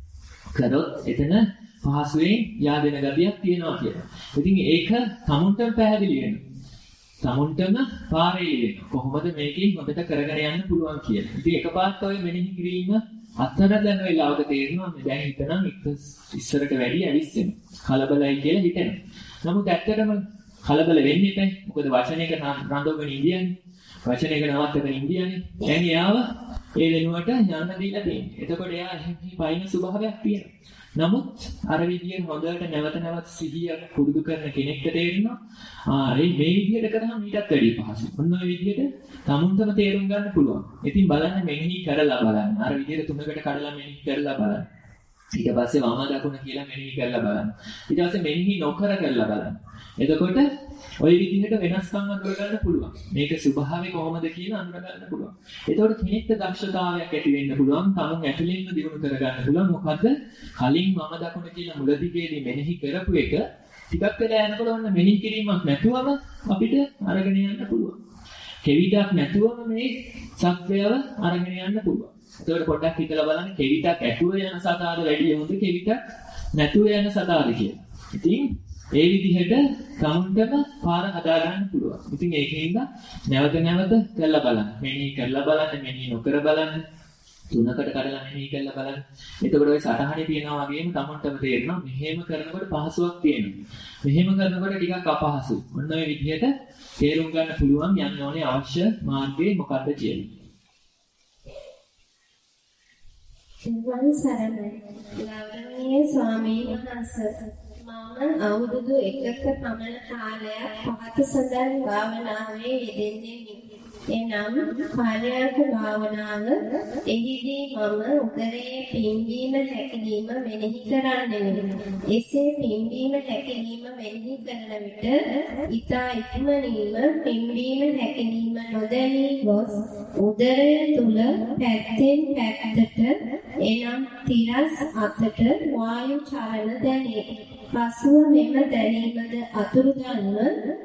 කරොත් එතන පහසුවෙන් yaadena ගතියක් තියෙනවා කියලා. ඉතින් ඒක තමුන්ටම පැහැදිලි වෙනවා. තමුන්ටම පාරේ වෙනවා. කොහොමද මේකේ හොඳට කරගෙන යන්න පුළුවන් කියලා. ඉතින් එකපාරට ඔය මෙනෙහි කිරීම අතර දැන වෙලාවක තේරෙනවා මේ දැන් හිතනම් ඉස්සරට වැඩි ඇවිස්සෙනවා. කලබලයි කියලා හිතෙනවා. නමුත් ඇත්තටම කලබල වෙන්න එපා. මොකද වචනයක රඳවගෙන ඉන්දියානේ. වචනයක නවත්තගෙන ඉන්දියානේ. දැන් එයාව ඒ වෙනුවට යන්න දීලා තියෙන්නේ. එතකොට එයා පයින් ස්වභාවයක් තියෙනවා. නමුත් අර විදියට හොඳට නැවත නැවත සිහිය පුරුදු කරන කෙනෙක්ට තේරෙනවා මේ විදියට කරාම ඊටත් වැඩි පහසුයි. ඔන්න ඔය විදියට තමුන්ටම තේරුම් ගන්න පුළුවන්. ඉතින් බලන්න මෙනෙහි කරලා බලන්න. අර විදියට තුනකට කඩලා මෙනෙහි කරලා බලන්න. ඊට පස්සේ වම දකුණ කියලා මෙනෙහි කරලා බලන්න. ඊට පස්සේ මෙනෙහි නොකර කරලා බලන්න. එතකොට ওই විදිහට වෙනස්කම් අඳුර ගන්න පුළුවන්. මේක ස්වභාවය කොහොමද කියලා අඳුර ගන්න පුළුවන්. එතකොට කෙනෙක්ට දක්ෂතාවයක් ඇති වෙන්න පුළුවන්. තමුන් ඇතුළෙන්ම දියුණු කර ගන්න පුළුවන්. මොකද කලින් මම දකුණ කියලා මුලදිගේදී මෙනෙහි කරපු එක ටිකක් වෙලා යනකොට ඔන්න මෙනෙහි කිරීමක් නැතුවම අපිට අරගෙන යන්න පුළුවන්. කෙවිතක් නැතුවම මේ සත්‍යයව අරගෙන යන්න පුළුවන්. එතකොට පොඩ්ඩක් හිතලා බලන්න කෙවිතක් ඇතුව යන සතාද වැඩි හොඳ කෙවිතක් නැතුව යන සතාද කියලා. ඉතින් ඒ විදිහට තමුන්ටම පාර හදා ගන්න පුළුවන්. ඉතින් ඒකෙන්ද නැවත නැවත කරලා බලන්න. මෙනෙහි කරලා බලන්න, මෙනෙහි නොකර බලන්න. තුනකට කඩලා මෙනෙහි කරලා බලන්න. එතකොට ඔය සටහනේ තියෙනවා වගේම තමුන්ටම තේරෙනවා මෙහෙම කරනකොට පහසුවක් තියෙනවා. මෙහෙම කරනකොට ටිකක් අපහසුයි. ඔන්න ඔය විදිහට තේරුම් ගන්න පුළුවන් යන්න ඕනේ අවශ්‍ය මාර්ගය මොකක්ද කියලා. තෙරුවන් සරණයි. ගෞරවනීය ස්වාමීන් වහන්සේ මම අවුරුදු 1ක පමණ කාලයක් පහත සඳහන් භාවනාවේ යෙදෙන්නේ එනම් පරයන්ක භාවනාව එහිදී මම උදරයේ පිම්බීම හැකිලිම මෙනෙහි කරන්නේ. එසේ පිම්බීම හැකිලිම මෙනෙහි කරන විට ඊතා ඉක්මනින්ම පිම්බීම හැකිලිම නොදැනී ගොස් උදරය තුල පැත්තෙන් පැත්තට එනම් තිරස් අතට වායු චලන දැනේ. පසුව මෙම දැනීමද අතුරුදන්ව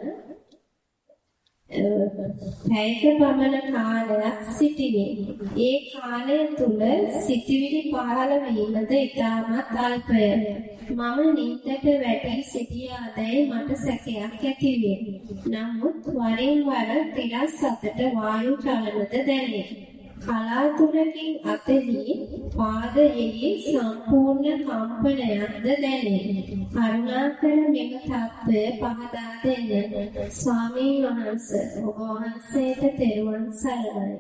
පැයක පමණ කාලයක් සිටිනේ. ඒ කාලය තුල සිටිවිලි පහළ වීමද ඉතාමත් අල්පය. මම නිින්දට වැටී සිටියාදැයි මට සැකයක් ඇතිවිය. නමුත් වරින් වර තිරස් අතට වායු චලනද දැනේ. කලාතුරකින් අතෙහි පාදයේ සම්පූර්ණ කම්පනයක්ද දැනේ. කරුණාකර මෙම තත්ත්වය පහදා දෙන්න. ස්වාමීන් වහන්සේ ඔබ වහන්සේට තෙරුවන් සරණයි.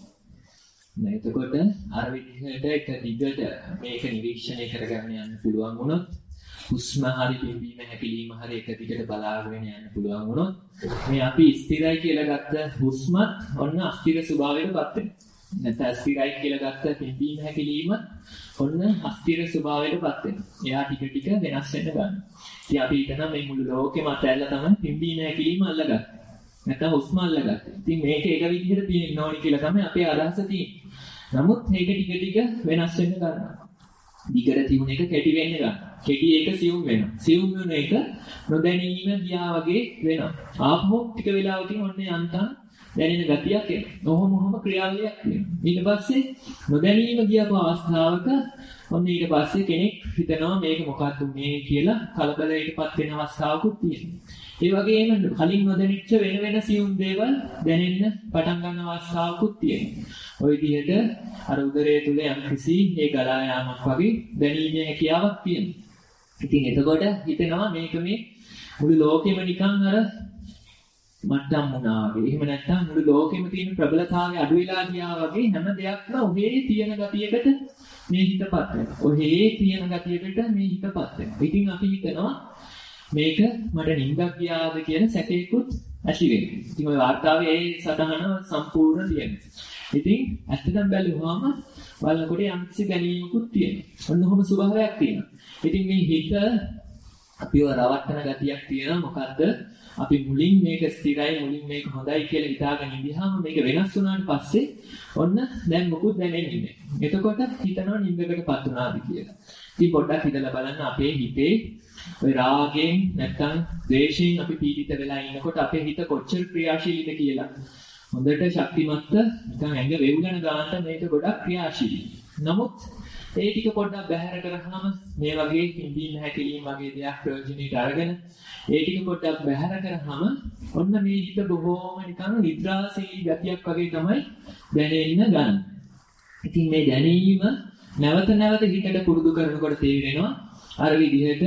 එතකොට අර විදිහට එක දිගට මේක නිරීක්ෂණය කරගන්න යන්න පුළුවන් වුණොත් හුස්ම හරි පිම්බීම හැකිලිම හරි එක දිගට බලාගෙන යන්න පුළුවන් වුණොත් මේ අපි ස්ථිරයි කියලා ගත්ත හුස්මත් ඔන්න අස්ථිර ස්වභාවයකටපත් වෙනවා. නැත්නම් අස්ථිරයි කියලා ගත්ත පිම්බීම හැකිලිම ඔන්න අස්ථිර ස්වභාවයකටපත් වෙනවා. එයා ටික ටික වෙනස් වෙන්න ගන්නවා. ඉතින් අපි හිතනවා මේ මුළු ලෝකෙම අතැල්ලා තමයි පිම්බීම හැකිලිම අල්ලගත්තේ. නැත්නම් හුස්ම අල්ලගත්තේ. ඉතින් මේක එක විදිහට තියෙන්න ඕනි කියලා තමයි අපේ අදහස තියෙන්නේ. නමුත් මේක ටික ටික වෙනස් වෙන්න ගන්නවා. දිගට තියුණ එක කෙටි වෙන්න ගන්නවා. කෙටි එක සියුම් වෙනවා. සියුම් වෙන එක නොදැනීම ගියා වගේ වෙනවා. ආපහු ටික වෙලාවකින් ඔන්න යන්තම් දැනෙන ගතියක් එනවා. ඔහොම ක්‍රියාවලියක් වෙනවා. ඊට පස්සේ නොදැනීම ගියපු අවස්ථාවක ඔන්න ඊට පස්සේ කෙනෙක් හිතනවා මේක මොකක්ද මේ කියලා කලබලයටපත් වෙන අවස්ථාවකුත් තියෙනවා. ඒ වගේම කලින් නොදැනෙච්ච වෙන සියුම් දේවල් දැනෙන්න පටන් ගන්න අවස්ථාවකුත් තියෙනවා. ওই විදිහට අර උදරයේ තුල යම්කිසි ඒ ගලා යාමක් වගේ දැනීමේ හැකියාවක් තියෙනවා. ඉතින් එතකොට හිතෙනවා මේක මේ මුළු ලෝකෙම නිකන් අර මට්ටම් වුණා වගේ. එහෙම නැත්නම් මුළු ලෝකෙම තියෙන ප්‍රබලතාවය අඩු වෙලා ගියා වගේ හැම දෙයක්ම ඔහේ තියෙන ගතියකට මේ හිතපත් වෙනවා. ඔහේ තියෙන ගතියකට මේ හිතපත් වෙනවා. ඉතින් අපි හිතනවා මේක මට නිින්දක් ගියාද කියන සැකේකුත් ඇති වෙනවා. ඉතින් ওই වාර්තාවේ ඒ සටහන සම්පූර්ණ තියෙනවා. ඉතින් ඇත්තටම බැලුවාම බලනකොට යම්කිසි දැනීමකුත් තියෙනවා. ඔන්න ඔහොම ස්වභාවයක් තියෙනවා. ඉතින් මේ හිත අපිව රවට්ටන ගතියක් තියෙනවා. මොකද්ද? අපි මුලින් මේක ස්ථිරයි මුලින් මේක හොඳයි කියලා හිතාගෙන ඉඳියාම මේක වෙනස් වුණාට පස්සේ ඔන්න දැන් මොකුත් දැනෙන්නේ නැහැ. එතකොට හිතනවා නිින්දකටපත් වුණාද කියලා. ඉතින් පොඩ්ඩක් හිතලා බලන්න අපේ හිතේ ඔය රාගයෙන් නැත්නම් ද්වේෂයෙන් අපි පීඩිත වෙලා ඉන්නකොට අපේ හිත කොච්චර ක්‍රියාශීලීද කියලා. හොඳට ශක්තිමත්ව නිකන් ඇඟ වේවුලන ගානට මේක ගොඩක් ක්‍රියාශීලී. නමුත් ඒ ටික පොඩ්ඩක් බැහැර කරාම මේ වගේ පිම්බීම හැකිලිම වගේ දෙයක් ප්‍රයෝජනෙට අරගෙන ඒ ටික පොඩ්ඩක් බැහැර කරාම ඔන්න මේ හිත බොහෝම නිකන් නිද්‍රාශීලී ගතියක් වගේ තමයි දැනෙන්න ගන්න. ඉතින් මේ දැනීම නැවත නැවත හිතට පුරුදු කරනකොට තේරෙනවා අර විදිහට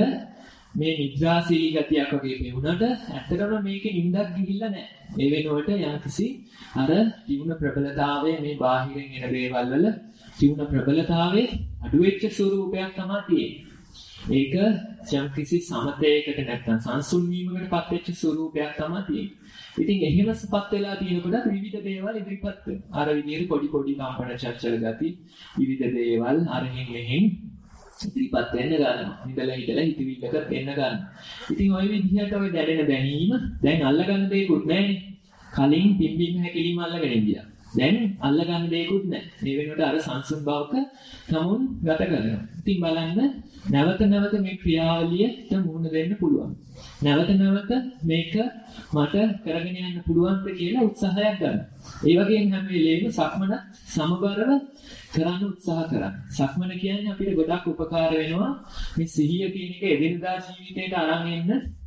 මේ නිද්‍රාශීලී ගතියක් වගේ පෙවුනට ඇත්තටම මේකේ නිින්දක් ගිහිල්ලා නැහැ. ඒ වෙනුවට යම්කිසි අර තියුණ ප්‍රබලතාවයේ මේ බාහිරින් එන දේවල් වල තියුණ ප්‍රබලතාවයේ අඩු වෙච්ච ස්වරූපයක් තමයි තියෙන්නේ. ඒක යම්කිසි සමතයකට නැත්නම් සංසුන් වීමකටපත් වෙච්ච ස්වරූපයක් තමයි තියෙන්නේ. ඉතින් එහෙමපත් වෙලා තියෙනකොට විවිධ දේවල් ඉදිරිපත් වෙනවා. අර විදිහට පොඩි කම්පන චංචල ගති විවිධ දේවල් අරහින් මෙහෙන් ඉදිරිපත් වෙන්න ගන්නවා. ඉඳලා හිටලා හිතවිල්ලකට එන්න ගන්නවා. ඉතින් ওই විදිහට ওই දැනෙන දැනීම දැන් අල්ලගන්න දෙයක්වත් නැහැනේ. කලින් පිම්බීම හැකිලිම අල්ලගෙන ඉඳියා. දැන් අල්ලගන්න දෙයක්වත් නැහැ. මේ වෙනකොට අර සංසුන් බවක තමුන් ගත කරනවා. ඉතින් බලන්න නැවත නැවත මේ ක්‍රියාවලියට මුහුණ දෙන්න පුළුවන්. නැවත නැවත මේක මට කරගෙන යන්න පුළුවන්ද කියලා උත්සාහයක් ගන්න. ඒ වගේම හැම වෙලේම සක්මන සමබරව කරන්න උත්සාහ කරන්න. සක්මන කියන්නේ අපිට ගොඩක් උපකාර වෙනවා. මේ සිහිය කියන එක එදිනදා ජීවිතේට අරන් එන්න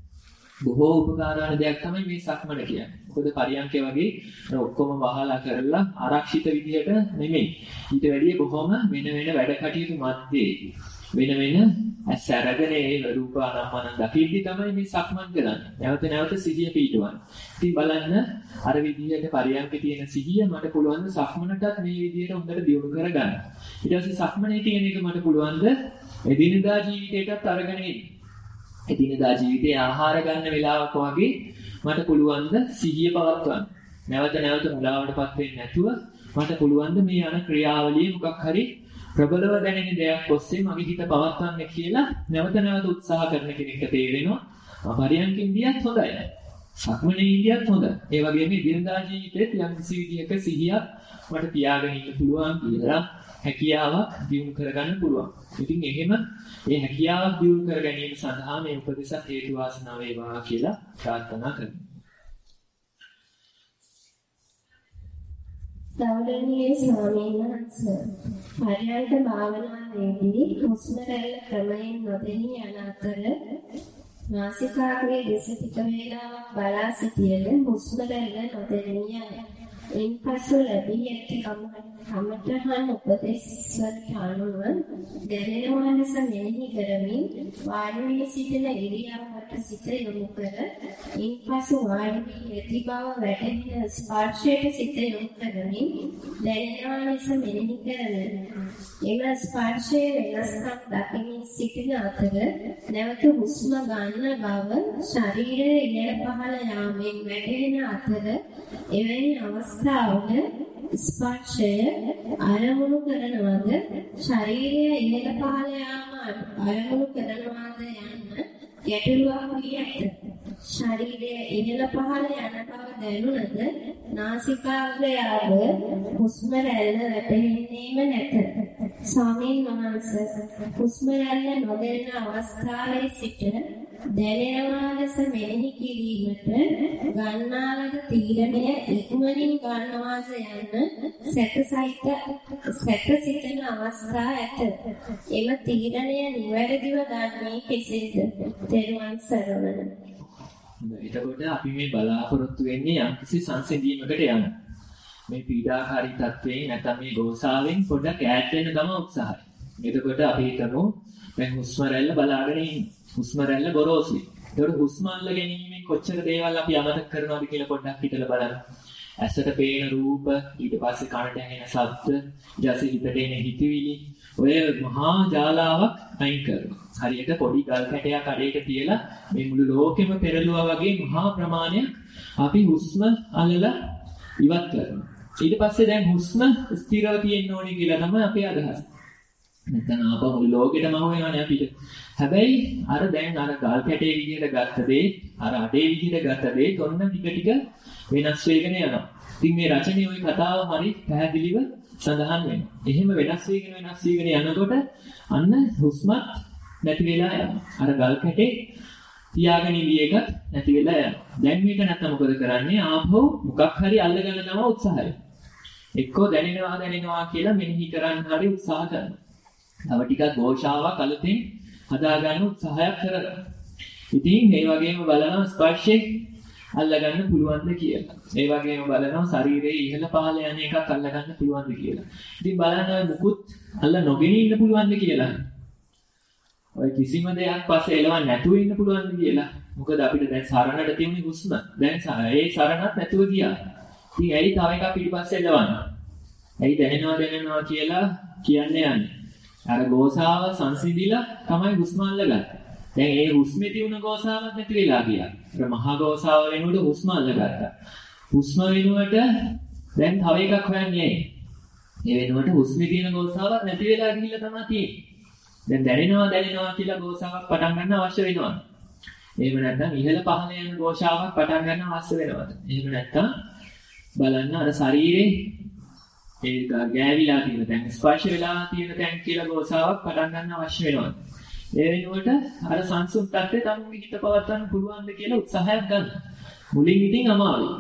බොහෝ උපකාර වන දෙයක් තමයි මේ සක්මන කියන්නේ. මොකද පරියන්කේ වගේ ඔක්කොම වහලා කරලා ආරක්ෂිත විදිහට නෙමෙයි. ඊට වැඩිය බොහොම වෙන වැඩ කටයුතු මැද්දේ වෙන ඇස් අරගෙන ඒ රූප ආරම්මන දකිද්දි තමයි මේ සක්මන් කරන්නේ. නැවත නැවත සිහිය පිටවන්න. ඉතින් බලන්න අර විදිහට පරියන්කේ තියෙන සිහිය මට පුළුවන් ද සක්මනටත් මේ විදිහට හොඳට දියුණු කරගන්න. ඊට පස්සේ සක්මනේ තියෙන එක මට පුළුවන් ද එදිනදා ජීවිතයටත් අරගෙන එන්න. එදිනදා ජීවිතේ ආහාර ගන්න වෙලාවක වගේ මට පුළුවන් ද සිහිය පවත්වන්න. නැවත නැවත මුලාවටපත් වෙන්නේ නැතුව මට පුළුවන් ද මේ යන ක්‍රියාවලිය මොකක් හරි ප්‍රබලව දැනෙන දෙයක් ඔස්සේ මගේ හිත පවත්වන්න කියලා නැවත නැවත උත්සාහ කරන කෙනෙක්ට තේරෙනවා. පරියන්ක ඉන්දියත් හොඳයි. සක්මනේ ඉන්දියත් හොඳයි. ඒ වගේම දිනදා ජීවිතේත් යම් කිසි විදිහක සිහියක් මට තියාගෙන ඉන්න පුළුවන් කියලා හැකියාවක් දියුණු කරගන්න පුළුවන්. ඉතින් එහෙම මේ හැකියාවක් දියුණු කර ගැනීම සඳහා මේ උපදේශ හේතු වාසනා වේවා කියලා ප්‍රාර්ථනා කරනවා. ගෞරවනීය ස්වාමීන් වහන්සේ පරයන්ක භාවනාවේදී හුස්ම රැල්ල ක්‍රමයෙන් නොදෙනී යන අතර නාසිකාග්‍රයේ දෙස ටික වේලාවක් බලා සිටියද හුස්ම රැල්ල නොදෙනී යයි. ඉන්පසු ලැබී ඇති කමඨහන් උපදේශවලට අනුව දැනෙනවා ලෙස මෙනෙහි කරමින් වාඩි වී සිටින ඉරියව්වට සිත යොමු කර ඉන්පසු වාඩි වී ඇති බව වැටහෙන ස්පර්ශයට සිත යොමු කරමින් දැනෙනවා ලෙස මෙනෙහි කරමින් එම ස්පර්ශයේ වෙනස්කම් දකිමින් සිටින අතර නැවත හුස්ම ගන්න බව ශරීරයේ ඉහළ පහළ යාමෙන් වැටහෙන අතර එවැනි අවස්ථාවක ස්පර්ශය අරමුණු කරනවද ශරීරයේ ඉහළ පහළ යාම අරමුණු කරනවද යන්න ගැටලුවක් වී ඇත. ශරීරයේ ඉහළ පහළ යන බව දැනුණද නාසිකාග්‍රයව හුස්ම රැල්ල වැටෙන්නේම නැත. ස්වාමීන් වහන්සේ හුස්ම රැල්ල නොදැනෙන අවස්ථාවේ සිට දැනෙනවා ලෙස මෙනෙහි කිරීමට ගන්නා ලද තීරණය ඉක්මනින් ගන්නවාද යන්න සැකසිතන අවස්ථා ඇත. එම තීරණය නිවැරදිව ගන්නේ කෙසේද? තෙරුවන් සරණයි. එතකොට අපි මේ බලාපොරොත්තු වෙන්නේ යම්කිසි සංසිඳීමකට යන්න. මේ පීඩාකාරී තත්වයෙන් නැත්නම් මේ ගෝසාවෙන් පොඩ්ඩක් ඈත් වෙන්න තමයි උත්සාහය. එතකොට අපි හිතමු දැන් හුස්ම රැල්ල බලාගෙන ඉන්නේ. හුස්ම රැල්ල ගොරෝසුයි. ඒකට හුස්ම අල්ල ගැනීමෙන් කොච්චර දේවල් අපි අමතක කරනවද කියලා පොඩ්ඩක් හිතලා බලන්න. ඇසට පේන රූප, ඊට පස්සේ කනට ඇහෙන ශබ්ද, ඊට පස්සේ හිතට එන හිතවිලි, ඔය මහා ජාලාවක් අයින් කරනවා. හරියට පොඩි ගල් කැටයක් අඩේට තියලා මේ මුළු ලෝකෙම පෙරළුවා වගේ මහා ප්‍රමාණයක් අපි හුස්ම අල්ලලා ඉවත් කරනවා. ඊට පස්සේ දැන් හුස්ම ස්ථිරව තියෙන්න ඕනේ කියලා තමයි අපේ අදහස. නැත්නම් ආපහු මුළු ලෝකෙටම අහුවෙනවනේ අපිට. හැබැයි අර දැන් අර ගල් කැටේ විදිහට ගත්ත දේ, අර අඩේ විදිහට ගත්ත දේ තොන්න ටික ටික වෙනස් වෙගෙන යනවා. ඉතින් මේ රචනයේ ওই කතාව හරි පැහැදිලිව සඳහන් වෙනවා. එහෙම වෙනස් වීගෙන යනකොට අන්න හුස්මත් නැති වෙලා යනවා. අර ගල් කැටේ තියාගෙන ඉඳී එකත් නැති වෙලා යනවා. දැන් මේක නැත්නම් මොකද කරන්නේ? ආපහු මොකක් හරි අල්ලගන්න තමයි උත්සාහය. එක්කෝ දැනෙනවා කියලා මෙනෙහි කරන්න හරි උත්සාහ කරනවා. තව ටිකක් ഘോഷාවක් අලුතෙන් හදාගන්න උත්සාහයක් කරනවා. ඉතින් මේ වගේම බලනවා ස්පර්ශේ අල්ලගන්න පුළුවන්ද කියලා. ඒ වගේම බලනවා ශරීරයේ ඉහළ පහළ යන එකක් අල්ලගන්න පුළුවන්ද කියලා. ඉතින් බලන්න මුකුත් අල්ල නොගෙන ඉන්න පුළුවන්ද කියලා. ඔය කිසිම දෙයක් පස්සේ එලවන්න නැතුව ඉන්න පුළුවන්ද කියලා. මොකද අපිට දැන් සරණට තියෙන හුස්ම. දැන් ඒ සරණත් නැතුව ගියා. ඉතින් ඇයි තව එකක් පිටිපස්සේ එලවන්න? ඇයි දැනෙනවා කියලා කියන්නේ යන්නේ. අර ගෝසාව සංසිඳිලා තමයි හුස්ම අල්ලගන්නේ. දැන් ඒ හුස්මේ තියුණ ගෝසාවක් නැති වෙලා ගියා. අර මහා ගෝසාව වෙනුවට හුස්ම අල්ලගත්තා. හුස්ම වෙනුවට දැන් තව එකක් හොයන්නේ. ඒ වෙනුවට හුස්මේ තියෙන ගෝසාවක් නැති වෙලා ගිහිල්ලා තමයි තියෙන්නේ. දැන් දැනෙනවා කියලා ගෝසාවක් පටන් ගන්න අවශ්‍ය වෙනවා. එහෙම නැත්නම් ඉහළ පහළ යන ගෝසාවක් පටන් ගන්න අවශ්‍ය වෙනවද? එහෙම නැත්නම් බලන්න අර ශරීරේ ඒ ගෑවිලා තියෙන තැන් ස්පර්ශ වෙලා තියෙන තැන් කියලා ගෝසාවක් පටන් ගන්න අවශ්‍ය වෙනවා. ඒ වෙනුවට අර සංසුන් තත්ත්වය තමයි හිත පවත්වන්න පුළුවන්ද කියලා උත්සාහයක් ගන්න. මුලින් ඉතින් අමාරුයි.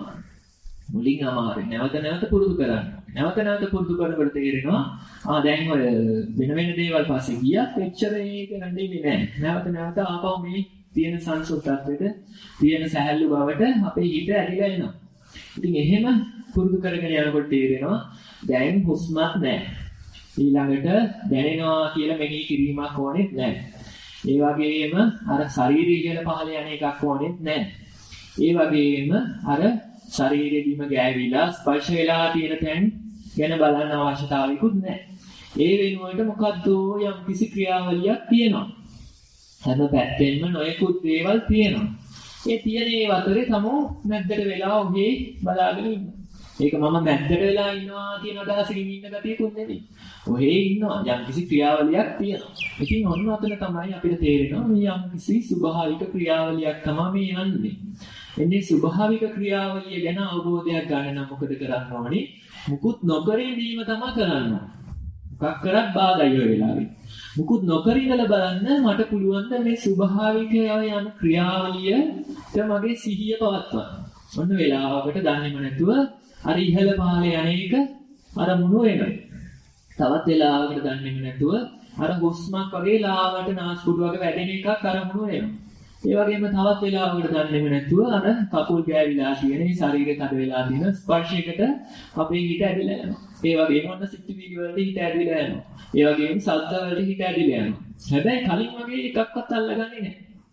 නැවත පුරුදු කරන්න. නැවත පුරුදු කරනකොට තේරෙනවා දැන් ඔය වෙන දේවල් පස්සේ ගියත් එච්චර ඒක නැන්නේ නැහැ. නැවත ආපහු මේ තියෙන සංසුන් තත්ත්වෙට තියෙන සැහැල්ලු බවට අපේ හිත ඇදිලා එනවා. ඉතින් එහෙම පුරුදු කරගෙන යනකොට තේරෙනවා දැන් හුස්මක් නැහැ. ඊළඟට දැනෙනවා කියලා මෙනෙහි කිරීමක් ඕනෙත් නැහැ. ඒ වගේම අර ශරීරය ඉහළ පහළ යන එකක් ඕනෙත් නැහැ. ඒ වගේම අර ශරීරෙදිම ගෑවිලා ස්පර්ශ වෙලා තියෙන තැන් ගැන බලන්න අවශ්‍යතාවයකුත් නැහැ. ඒ වෙනුවට මොකද්ද යම් කිසි ක්‍රියාවලියක් තියෙනවා. හැම පැත්තෙන්ම නොයෙකුත් දේවල් තියෙනවා. ඒ තියෙන ඒ වතරේ තමෝ නැද්දට වෙලා ඔහේ බලාගෙන ඉන්නවා. ඒක මම මැද්දට වෙලා ඉන්නවා කියන අදහසකින් ඉන්න ගතියකුත් නෙමෙයි. ඔහේ ඉන්නවා යම් කිසි ක්‍රියාවලියක් තියෙනවා. ඉතින් ඔන්න අතන තමයි අපිට තේරෙනවා මේ යම් කිසි ස්වභාවික ක්‍රියාවලියක් තමයි මේ යන්නේ. එන්නේ ස්වභාවික ක්‍රියාවලිය ගැන අවබෝධයක් ගන්න නම් මොකද කරන්න ඕනේ? මුකුත් නොකර ඉඳීම තමයි කරන්න. මොකක් කරත් බාධායි ඔය වෙලාවේ. මුකුත් නොකර ඉඳලා බලන්න මට පුළුවන් ද මේ ස්වභාවිකය යන ක්‍රියාවලියට මගේ සිහිය පවත්වන්න. ඔන්න වෙලාවකට දන්නේම නැතුව අර ඉහළ පහළ යන්නේක අරමුණු වෙනවා. තවත් වෙලාවකට දන්නේම නැතුව අර හුස්මක් වගේ ලාවට නාස්පුඩු වගේ වැඩෙන එකක් අරමුණු වෙනවා. ඒ වගේම තවත් වෙලාවකට දන්නේම නැතුව අර කකුල් ගෑවිලා තියෙන මේ ශරීරේ තද වෙලා තියෙන ස්පර්ශයකට අපේ හිත ඇදලා යනවා. ඒ වගේම ඔන්න සිත්විලි වලට හිත ඇදලා යනවා. ඒ වගේම ශබ්ද වලට හිත ඇදලා යනවා. හැබැයි කලින් වගේ එකක්වත් අල්ලගන්නේ නැහැ.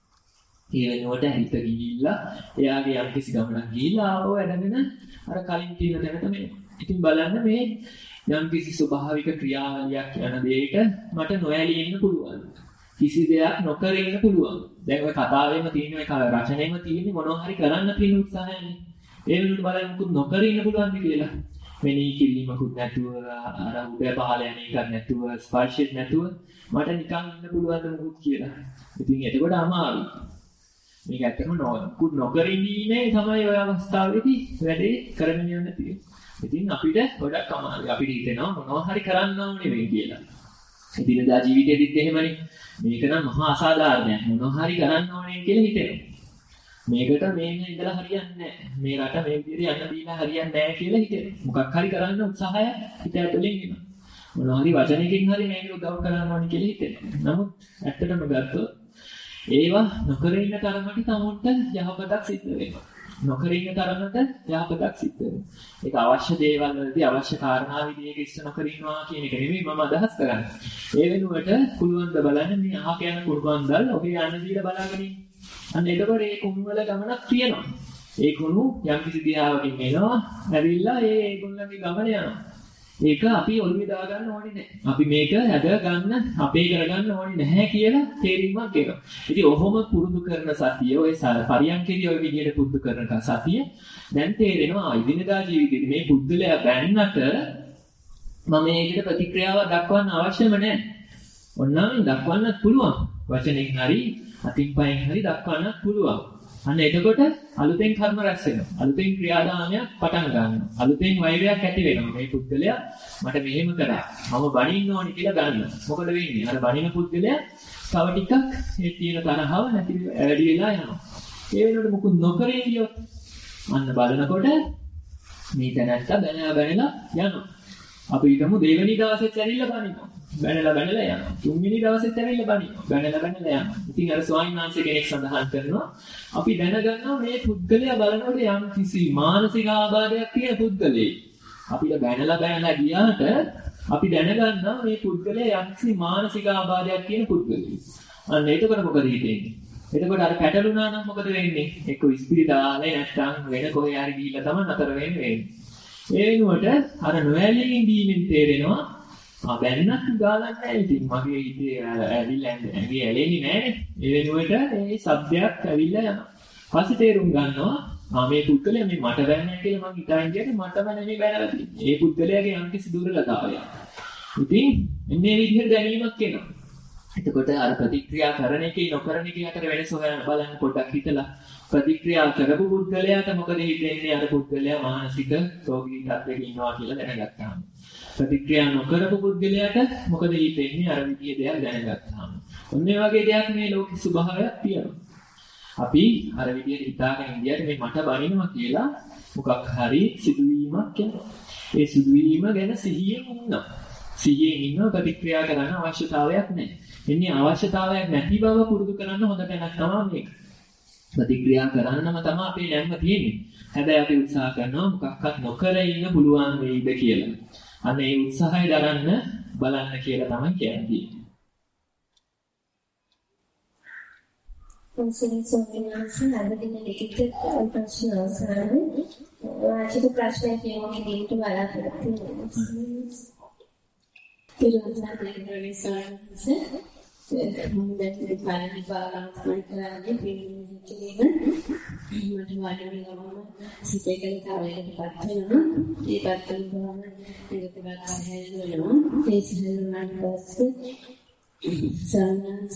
ඒ වෙනුවට හිත ගිහිල්ලා එයාගේ යම් කිසි ගමනක් ගිහිල්ලා ආවෝ වැඩගෙන අර කලින් තියෙන තැනට මේ. ඉතින් බලන්න මේ යම් කිසි ස්වභාවික ක්‍රියාවලියක් යන දෙයක මට නොඇලී ඉන්න පුළුවන්. කිසි දෙයක් නොකර ඉන්න පුළුවන්. දැන් ඔය කතාවෙම තියෙන එක රචනෙම තියෙන්නේ මොනවා හරි කරන්න තියෙන උත්සාහයනේ. ඒ වෙනුවට බලන්න මුකුත් නොකර ඉන්න පුළුවන්ද කියලා. මෙනී කිරීමකුත් නැතුව අර උඩ පහළ යන එකක් නැතුව ස්පර්ශෙත් නැතුව මට නිකන් ඉන්න පුළුවන්ද මුකුත් කියලා. ඉතින් එතකොට අමාරුයි. මේක ඇත්තම මුකුත් නොකර ඉඳීමේ තමයි ඔය අවස්ථාවේදී වැඩේ කරගෙන යන්න තියෙන්නේ. ඉතින් අපිට ගොඩක් අමාරුයි. අපිට හිතෙනවා මොනවා හරි කරන්න ඕනේ වෙයි කියලා. එදිනදා ජීවිතේදීත් එහෙමනේ. මේක නම් මහා අසාධාරණයක්. මොනවා හරි කරන්න ඕනේ කියලා හිතෙනවා. මේකට මේක ඉඳලා හරියන්නේ නැහැ. මේ රට මේ විදිහට යන්න දීලා හරියන්නේ නැහැ කියලා හිතෙනවා. මොකක් හරි කරන්න උත්සාහය හිත ඇතුලෙන් එනවා. මොනවා හරි වචනයකින් හරි මේක උදව් කරන්න ඕනේ කියලා හිතෙනවා. නමුත් ඇත්තටම ගත්තොත් ඒවා නොකර ඉන්න තරමට තමුන්ට යහපතක් සිද්ධ වෙනවා. නොකර ඉන්න තරමට යහපතක් සිද්ධ වෙනවා. ඒක අවශ්‍ය දේවල් වලදී අවශ්‍ය කාරණා විදිහට ඉස්ස නොකර ඉන්නවා කියන එක නෙමෙයි මම අදහස් කරන්නේ. ඒ වෙනුවට පුළුවන් ද බලන්න මේ අහක යන කුරුකන්දල් ඔබේ යන්න දීලා බලාගෙන ඉන්න. අන්න එතකොට ඒ කුණු වල ගමනක් තියෙනවා. ඒ කුණු යම් කිසි දිහාවකින් එනවා, ඇවිල්ලා ඒ ගොල්ලන්ගේ ගමන යනවා. ඒක අපි ඔළුවේ දාගන්න ඕනේ නැහැ. අපි මේක ඇද ගන්න, අපේ කරගන්න ඕනේ නැහැ කියලා තේරීමක් එනවා. ඉතින් ඔහොම පුරුදු කරන සතිය, ඔය පරියන්කේදී ඔය විදිහට පුරුදු කරන සතිය දැන් තේරෙනවා ඉදිනදා ජීවිතේදී මේ බුද්ධලයා බැන්නට මම මේකට ප්‍රතික්‍රියාවක් දක්වන්න අවශ්‍යම නැහැ. ඔන්නම් දක්වන්නත් පුළුවන්. වචනෙන් හරි, අතින් පයෙන් හරි දක්වන්නත් පුළුවන්. අන්න එතකොට අලුතෙන් කර්ම රැස් වෙනවා. අලුතෙන් ක්‍රියාදාමයක් පටන් ගන්නවා. අලුතෙන් වෛරයක් ඇති වෙනවා. මේ පුද්ගලයා මට මෙහෙම කරා. මම බණින්න ඕනි කියලා ගන්නවා. මොකද වෙන්නේ? අර බණින පුද්ගලයා තව ටිකක් ඒ තියෙන තරහව නැති වැඩි වෙලා යනවා. ඒ වෙනකොට මුකුත් නොකර ඉඳියොත් අන්න බලනකොට මේ තැනත්ත බැනලා යනවා. අපි හිතමු දෙවෙනි දවසෙත් ඇවිල්ලා බණිනවා. බැනලා යනවා. තුන්වෙනි දවසෙත් ඇවිල්ලා බණිනවා. බැනලා යනවා. ඉතින් අර ස්වාමීන් වහන්සේ කෙනෙක් සඳහන් කරනවා අපි දැනගන්නවා මේ පුද්ගලයා බලනකොට යම් කිසි මානසික ආබාධයක් තියෙන පුද්ගලයෙක්. අපිට බැනලා ගියාට අපි දැනගන්නවා මේ පුද්ගලයා යම් කිසි මානසික ආබාධයක් තියෙන පුද්ගලයෙක්. අන්න එතකොට මොකද හිතෙන්නේ? එතකොට අර පැටලුණා නම් මොකද වෙන්නේ? එක්ක ඉස්පිරිතාලේ නැත්තම් වෙන කොහේ හරි ගිහිල්ලා තමයි නතර වෙන්නේ. ඒ වෙනුවට අර නොඇලී ඉඳීමෙන් තේරෙනවා බැන්නත් ගාලක් නැහැ ඉතින් මගේ හිතේ ඇවිල්ලා ඇඟේ ඇලෙන්නේ නැහැ. ඒ වෙනුවට මේ શબ્දයක් ඇවිල්ලා යනවා. පස්සේ තේරුම් ගන්නවා මේ පුද්ගලයා මේ මට බැන්නේ කියලා මං හිතාගෙන ගියට මටම නෙමෙයි බැනලා තියෙන්නේ. ඒ පුද්ගලයාගේ යම් කිසි දුර්වලතාවයක්. ඉතින් මේ විදිහට දැනීමක් එනවා. එතකොට අර ප්‍රතික්‍රියා කරන එකේ නොකරන එකේ අතර වෙනස හොයන්න බලන්න පොඩ්ඩක් හිතලා ප්‍රතික්‍රියා කරපු පුද්ගලයාට මොකද හිතෙන්නේ? අර පුද්ගලයා මානසික රෝගී තත්ත්වයක ඉන්නවා කියලා දැනගත්තාම. ප්‍රතික්‍රියා නොකරපු පුද්ගලයාට මොකද හිතෙන්නේ? අර විදිහේ දෙයක් දැනගත්තාම. ඔන්න ඒ වගේ දෙයක් මේ ලෝකේ ස්වභාවයක් තියෙනවා. අපි අර විදිහට හිතාගෙන ඉඳියට මේ මට බනිනවා කියලා මොකක් හරි සිදුවීමක් එනවා. ඒ සිදුවීම ගැන සිහියෙන් ඉන්නවා. සිහියෙන් ඉන්න ප්‍රතික්‍රියා කරන්න අවශ්‍යතාවයක් නැහැ. එන්නේ අවශ්‍යතාවයක් නැති බව පුරුදු කරන්න හොඳ තැනක් තමයි මේක. ප්‍රතික්‍රියා කරන්නම තමයි අපේ යන්න තියෙන්නේ. හැබැයි අපි උත්සාහ කරනවා මොකක්වත් නොකර ඉන්න පුළුවන් වෙයිද කියලා. අන්න ඒ උත්සාහය දරන්න බලන්න කියලා තමයි කියන්නේ. Considerando අදදින ලිඛිත ප්‍රශ්න අවසානයේ වාචික ප්‍රශ්නයක් යොමු කිරීමට බලාපොරොත්තු වෙනවා. මම දැන් පාරණි පාරාන්තමයි කරන්නේ පිළිගන්න මට වාඩිවෙනවම සිතේකලිතාවයකටපත් වෙනවා ඒ පැත්තෙන් බලන ඒකවත් හැදෙනවා ඒ සිහිනුනාට පස්සේ සානස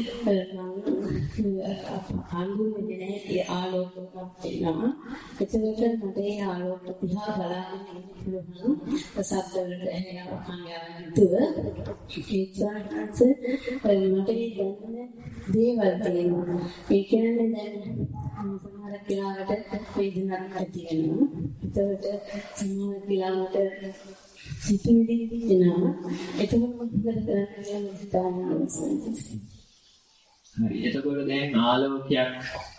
අනුමෙදනේ ඒ ආලෝකයක් වෙනවා එතකොට මට ඒ ආලෝක දිහා බලාගෙන ඉන්න පුළුවන් සද්දවලට ඇහෙනවා කංගාවන්තුව ඒ සානස මට දැනෙන දේවල් තියෙනවා ඒ කියන්නේ දැන් සමහර වෙලාවට වේදනාවක් ඇති වෙනවා එතකොට සමහර වෙලාවට සිතුවිලි එනවා එතකොට මොකද කරන්නේ හරි එතකොට දැන් ආලෝකයක්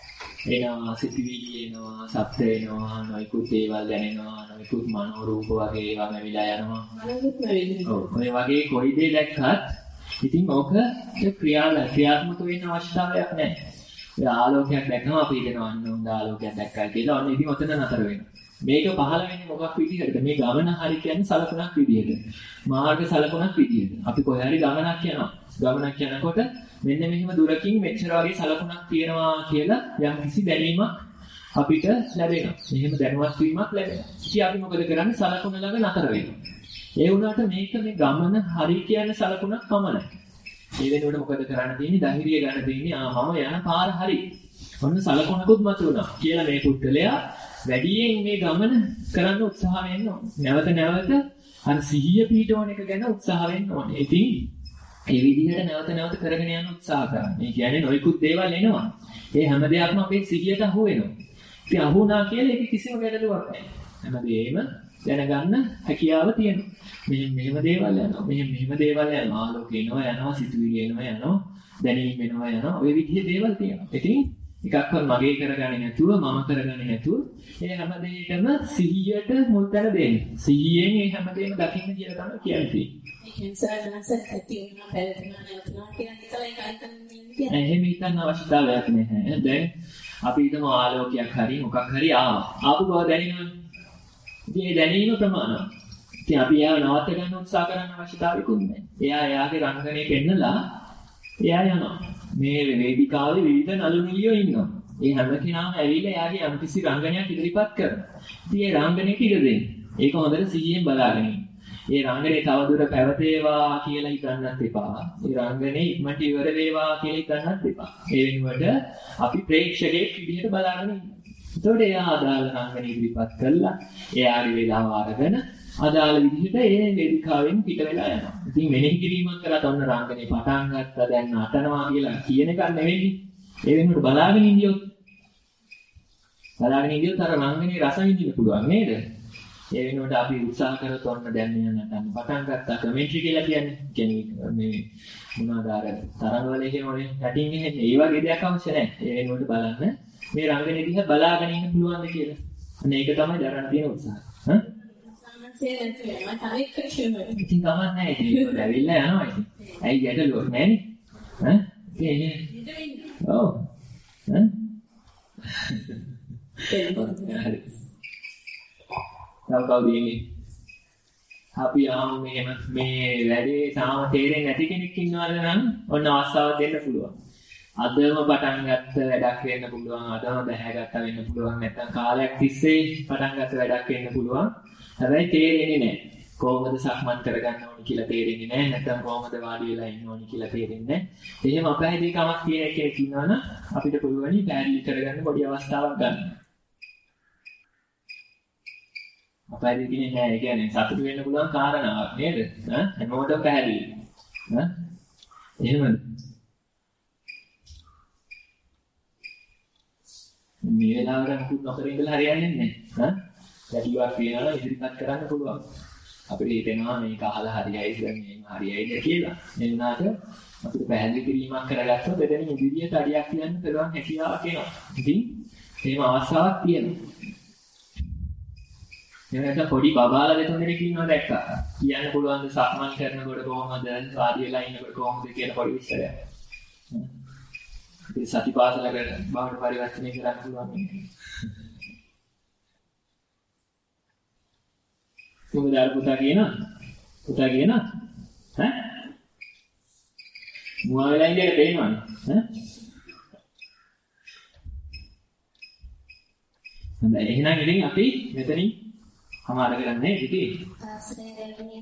එනවා සිතුවිලි එනවා ශබ්ද එනවා නොයිකුත් දේවල් දැනෙනවා නොයිකුත් මනෝ රූප වගේ ඒවා නැවිලා යනවා ඔව් මේ වගේ කොයි දේ දැක්කත් ඉතින් ඕක ක්‍රියාත්මක වෙන්න අවශ්‍යතාවයක් නැහැ ඒ ආලෝකයක් දැක්කම අපි හිතනවා අන්න උන් ආලෝකයක් දැක්කයි කියලා ඔන්න ඉතින් ඔතන නතර වෙනවා මේක පහළ වෙන්නේ මොකක් විදිහටද මේ ගමන හරි කියන්නේ සලකුණක් විදිහට මාර්ග සලකුණක් විදිහට අපි කොහේ හරි ගමනක් යනකොට මෙන්න මෙහෙම දුරකින් මෙච්චර වගේ සලකුණක් තියෙනවා කියලා යම් කිසි දැනීමක් අපිට ලැබෙනවා මෙහෙම දැනුවත් වීමක් ලැබෙනවා ඉතින් අපි මොකද කරන්නේ සලකුණ ළඟ නතර වෙනවා ඒ වුණාට මේක මේ ගමන හරි කියන්නේ සලකුණක් පමණයි ඒ වෙනුවට මොකද කරන්න තියෙන්නේ ධෛර්යය ගන්න තියෙන්නේ මම යන පාර හරි ඔන්න සලකුණකුත් මතුණා කියලා මේ පුද්ගලයා වැඩියෙන් මේ ගමන කරන්න උත්සාහ වෙන්න ඕනේ. නැවත අර සිහිය පිටවන එක ගැන උත්සාහ වෙන්න ඕනේ. ඉතින් ඒ විදිහට නැවත කරගෙන යන්න උත්සාහ කරන්න. මේ කියන්නේ නොයිකුත් දේවල් එනවා. ඒ හැම දෙයක්ම අපේ සිහියට අහු වෙනවා. ඉතින් අහු වුණා කියලා ඒක කිසිම ගැටලුවක් නැහැ. හැමදේම දැනගන්න හැකියාව තියෙනවා. මෙහෙම දේවල් යනවා. මෙහෙම දේවල් යනවා. ආලෝක එනවා, සිතුවිලි එනවා, දැනීම් එනවා. ඔය විදිහේ දේවල් තියෙනවා. ඉතින් එකක්වත් මගේ කරගන්නේ නැතුව මම කරගන්නේ නැතුව ඒ හැම දෙයකම සිහියට මුල් තැන දෙන්න. සිහියෙන් ඒ හැම දෙයක්ම දකින්න කියලා තමයි කියන්නේ. ඒ කියන්නේ සරලව ඇති වෙනවා පැවතුනා නැවතුනා කියන එකයි කාන්තන්නේ. එහෙම හිතන්න අවශ්‍යතාවයක් නැහැ. දැන් අපි හිතමු ආලෝකයක් හරි මොකක් හරි ආවා. ආපු බව දැනෙනවනේ. ඉතින් ඒ දැනීම ප්‍රමාණවත්. ඉතින් අපි ඒව නවත්ත ගන්න උත්සාහ කරන්න අවශ්‍යතාවයකුත් නැහැ. එයාගේ රංගනේ පෙන්නලා එයා යනවා. මේ වේදිකාවේ විවිධ නළු නිළියෝ ඉන්නවා. ඒ හැම කෙනාම ඇවිල්ලා එයාගේ යම්කිසි රංගනයක් ඉදිරිපත් කරනවා. ඉතින් ඒ රංගනයට ඉඩ දෙන්න. ඒක හොඳට සිහියෙන් බලාගෙන ඉන්න. ඒ රංගනේ තවදුර පැවතේවා කියලා හිතන්නත් එපා. ඒ රංගනේ ඉක්මනට ඉවර වේවා කියලා හිතන්නත් එපා. ඒ වෙනුවට අපි ප්‍රේක්ෂකයෙක් විදිහට බලාගෙන ඉන්න. එතකොට එයා අදාළ රංගනේ ඉදිරිපත් කළා. එයාගේ වේලාව අරගෙන අදාළ විදිහට ඒ වේදිකාවෙන් පිට වෙලා යනවා. ඉතින් මෙනෙහි කිරීමක් කළාට ඔන්න රංගනේ පටන් ගත්තා දැන් නටනවා කියලා කියන එක නෙවෙයි. ඒ වෙනුවට බලාගෙන ඉඳියොත් අර රංගනේ රස විඳින්න පුළුවන් නේද? ඒ වෙනුවට අපි උත්සාහ කරත් ඔන්න දැන් නටන්න පටන් ගත්තා කමෙන්ටරි කියලා කියන්නේ මේ මොනවාද අර තරංගවල එහෙමනේ යටින් එන්නේ. ඒ වගේ දෙයක් අවශ්‍ය නැහැ. ඒ වෙනුවට බලන්න මේ රංගනේ දිහා බලාගෙන ඉන්න පුළුවන්ද කියලා. අන්න ඒක තමයි දරන්න තියෙන උත්සාහය. හ්ම් ඉතින් කමක් නැහැ ඉතින් ඒක ඇවිල්ලා යනවා ඉතින්. ඇයි ගැටලුවක් නැහැනේ? ඈ? ඉතින් ඔව්. ඈ? හරි. කවුද ඉන්නේ? අපි මෙහෙම මේ වැඩේ තාම තේරෙන්නේ නැති කෙනෙක් ඉන්නවද නම් ඔන්න අවස්ථාවක් දෙන්න පුළුවන්. අදම පටන් ගත්ත වැඩක් වෙන්න පුළුවන්. අදම බැහැගත්ත වෙන්න පුළුවන්. නැත්නම් කාලයක් තිස්සේ පටන් ගත්ත වැඩක් වෙන්න පුළුවන්. හැබැයි තේරෙන්නේ නැහැ. කොහොමද සක්මන් කරගන්න ඕනි කියලා තේරෙන්නේ නැහැ. නැත්නම් කොහොමද වාඩි වෙලා ඉන්න ඕනි කියලා තේරෙන්නේ නැහැ. එහෙම අපහැදිලි කමක් තියෙන කෙනෙක් ඉන්නවනම් අපිට පුළුවනි පැහැදිලි කරගන්න පොඩි අවස්ථාවක් ගන්න. අපහැදිලි කියන්නේ නැහැ. ඒ කියන්නේ සතුටු වෙන්න පුළුවන් කාරණාවක් නේද? හැමෝටම පැහැදිලි. එහෙමද? මේ වෙලාවට මුකුත් නොකර ඉඳලා හරියන්නේ නැහැ. ගැටියක් වෙනවා ඉදිරිපත් කරන්න පුළුවන්. අපිට හිතෙනවා මේක අහලා හරියයිද මේක හරියයිද කියලා. මේ වුණාට අපිට පැහැදිලි කිරීමක් කරගත්තොත් එතන ඉදිරියට අඩියක් තියන්න පුළුවන් හැකියාවක් එනවා. ඉතින් එහෙම අවස්ථාවක් තියෙනවා. එහෙනම් පොඩි බබාලා දෙතුන් දෙනෙක් ඉන්නවා දැක්කා. කියන්න පුළුවන් ද සක්මන් කරනකොට කොහොමද වාඩි වෙලා ඉන්නකොට කොහොමද කියන පොඩි විස්තරයක්. ඉතින් සතිපාසලකට බවට පරිවර්තනය කරන්න පුළුවන්. කොහොමද පුතා කියනවා? ඈ? මුවා වෙලා ඉඳලා පේනවනේ. හොඳයි එහෙනම් ඉතින් අපි මෙතනින් සමාර කරන්නේ ඉතින් ආශ්‍රය දෙන්නේ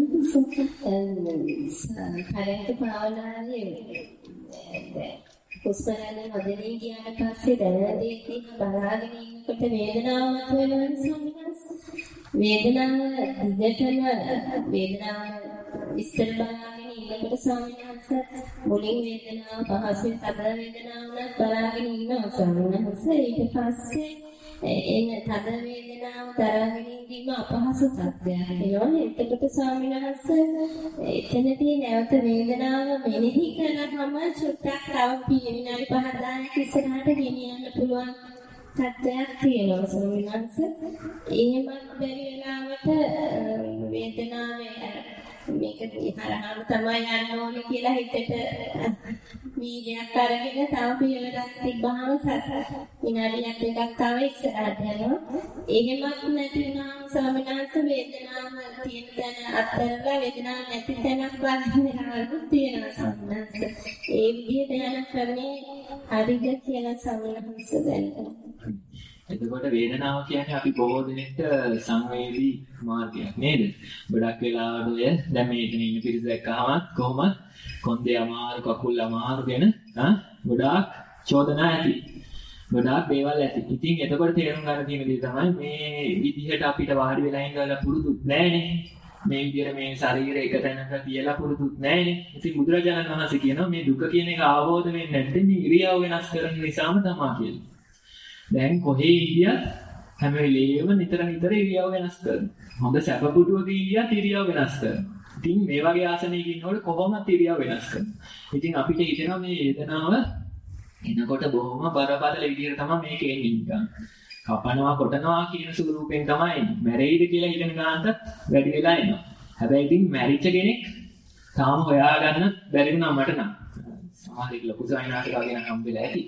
සම්පූර්ණ භාවනාවේ කුස්පරන්නේ නොදෙනී ගියාට පස්සේ දැනදීදී බලාගෙන ඉන්නකොට වේදනාවක් වෙනවා සම්මස් වේදනාව ඉස්සර බලාගෙන ඉන්නකොට සම්මස් මුලින් වේදනාව පහසුවෙන් තද වේදනාවක් බලාගෙන ඉන්නවා සම්මස් ඊට පස්සේ එන තද වේදනාව තරගෙන ඉඳීම අපහසු තත්ත්වයක් වෙනවා. එතකොට ස්වාමීන් වහන්සේ එතනදී නැවත වේදනාව මෙනෙහි කරනම චුට්ටක් තව විනාඩි 5-10ක් ඉස්සරහට ගෙනියන්න පුළුවන් තත්ත්වයක් තියෙනවා ස්වාමීන් වහන්සේ. එහෙමත් බැරි වෙලාවට වේදනාවේ මේක දිහාම තමයි යන්න ඕනේ කියලා හිතට වීර්යයක් අරගෙන තව පියවරක් තිබ්බහම විනාඩියක් දෙකක් තව ඉස්සරහට යනවා. එහෙමත් නැති වුණාම සමනාස වේදනාව තියෙන තැන අත්හැරලා වේදනාවක් නැති තැනක් බලන්න තියෙනවා සමනාස. ඒ විදිහට යන ක්‍රමේ හරිද කියලා සමනාස දැනගන්න. එතකොට වේදනාව කියන්නේ අපි බොහෝ දෙනෙක්ට සංවේදී මාර්ගයක් නේද? ගොඩක් වෙලාවට ඔය දැන් මේ ඉන්න පිරිස දැක්කහම කොහොමද කොන්දේ අමාරු කකුල් අමාරු ගැන ගොඩාක් චෝදනා ඇති. ගොඩාක් දේවල් ඇති. ඉතින් එතකොට තේරුම් ගන්න තියෙන දේ තමයි මේ විදිහට අපිට වාඩි වෙලා ඉඳලා පුරුදුත් නැහැනේ. මේ විදිහට මේ ශරීරය එක තැනක තියලා පුරුදුත් නැහැනේ. ඉතින් බුදුරජාණන් වහන්සේ කියනවා මේ දුක කියන එක අවබෝධ වෙන්නේ නැත්නම් මේ ඉරියව් වෙනස් කරන නිසාම තමයි කියලා. දැන් කොහේ ඉඳියත් හැම වෙලේම නිතර ඉරියව් වෙනස් කරනවා. හොඳ සැපපුටුවක ඉඳියත් ඉරියව් වෙනස් කරනවා. ඉතින් මේ වගේ ආසනයක ඉන්නකොට කොහොමද ඉරියව් වෙනස් කරන්නේ? ඉතින් අපිට හිතෙනවා මේ වේදනාව එනකොට බොහොම බරපතල විදිහට තමයි මේක එන්නේ නිකන්. කපනවා කොටනවා කියන ස්වරූපෙන් තමයි එන්නේ. මැරෙයිද කියලා හිතන ගානට වැඩි වෙලා එනවා. හැබැයි ඉතින් මැරිච්ච කෙනෙක් තාම හොයාගන්න බැරි වුණා මට නම්. සමහරවිට ලොකු සායනාකට වගේ හම්බෙලා ඇති.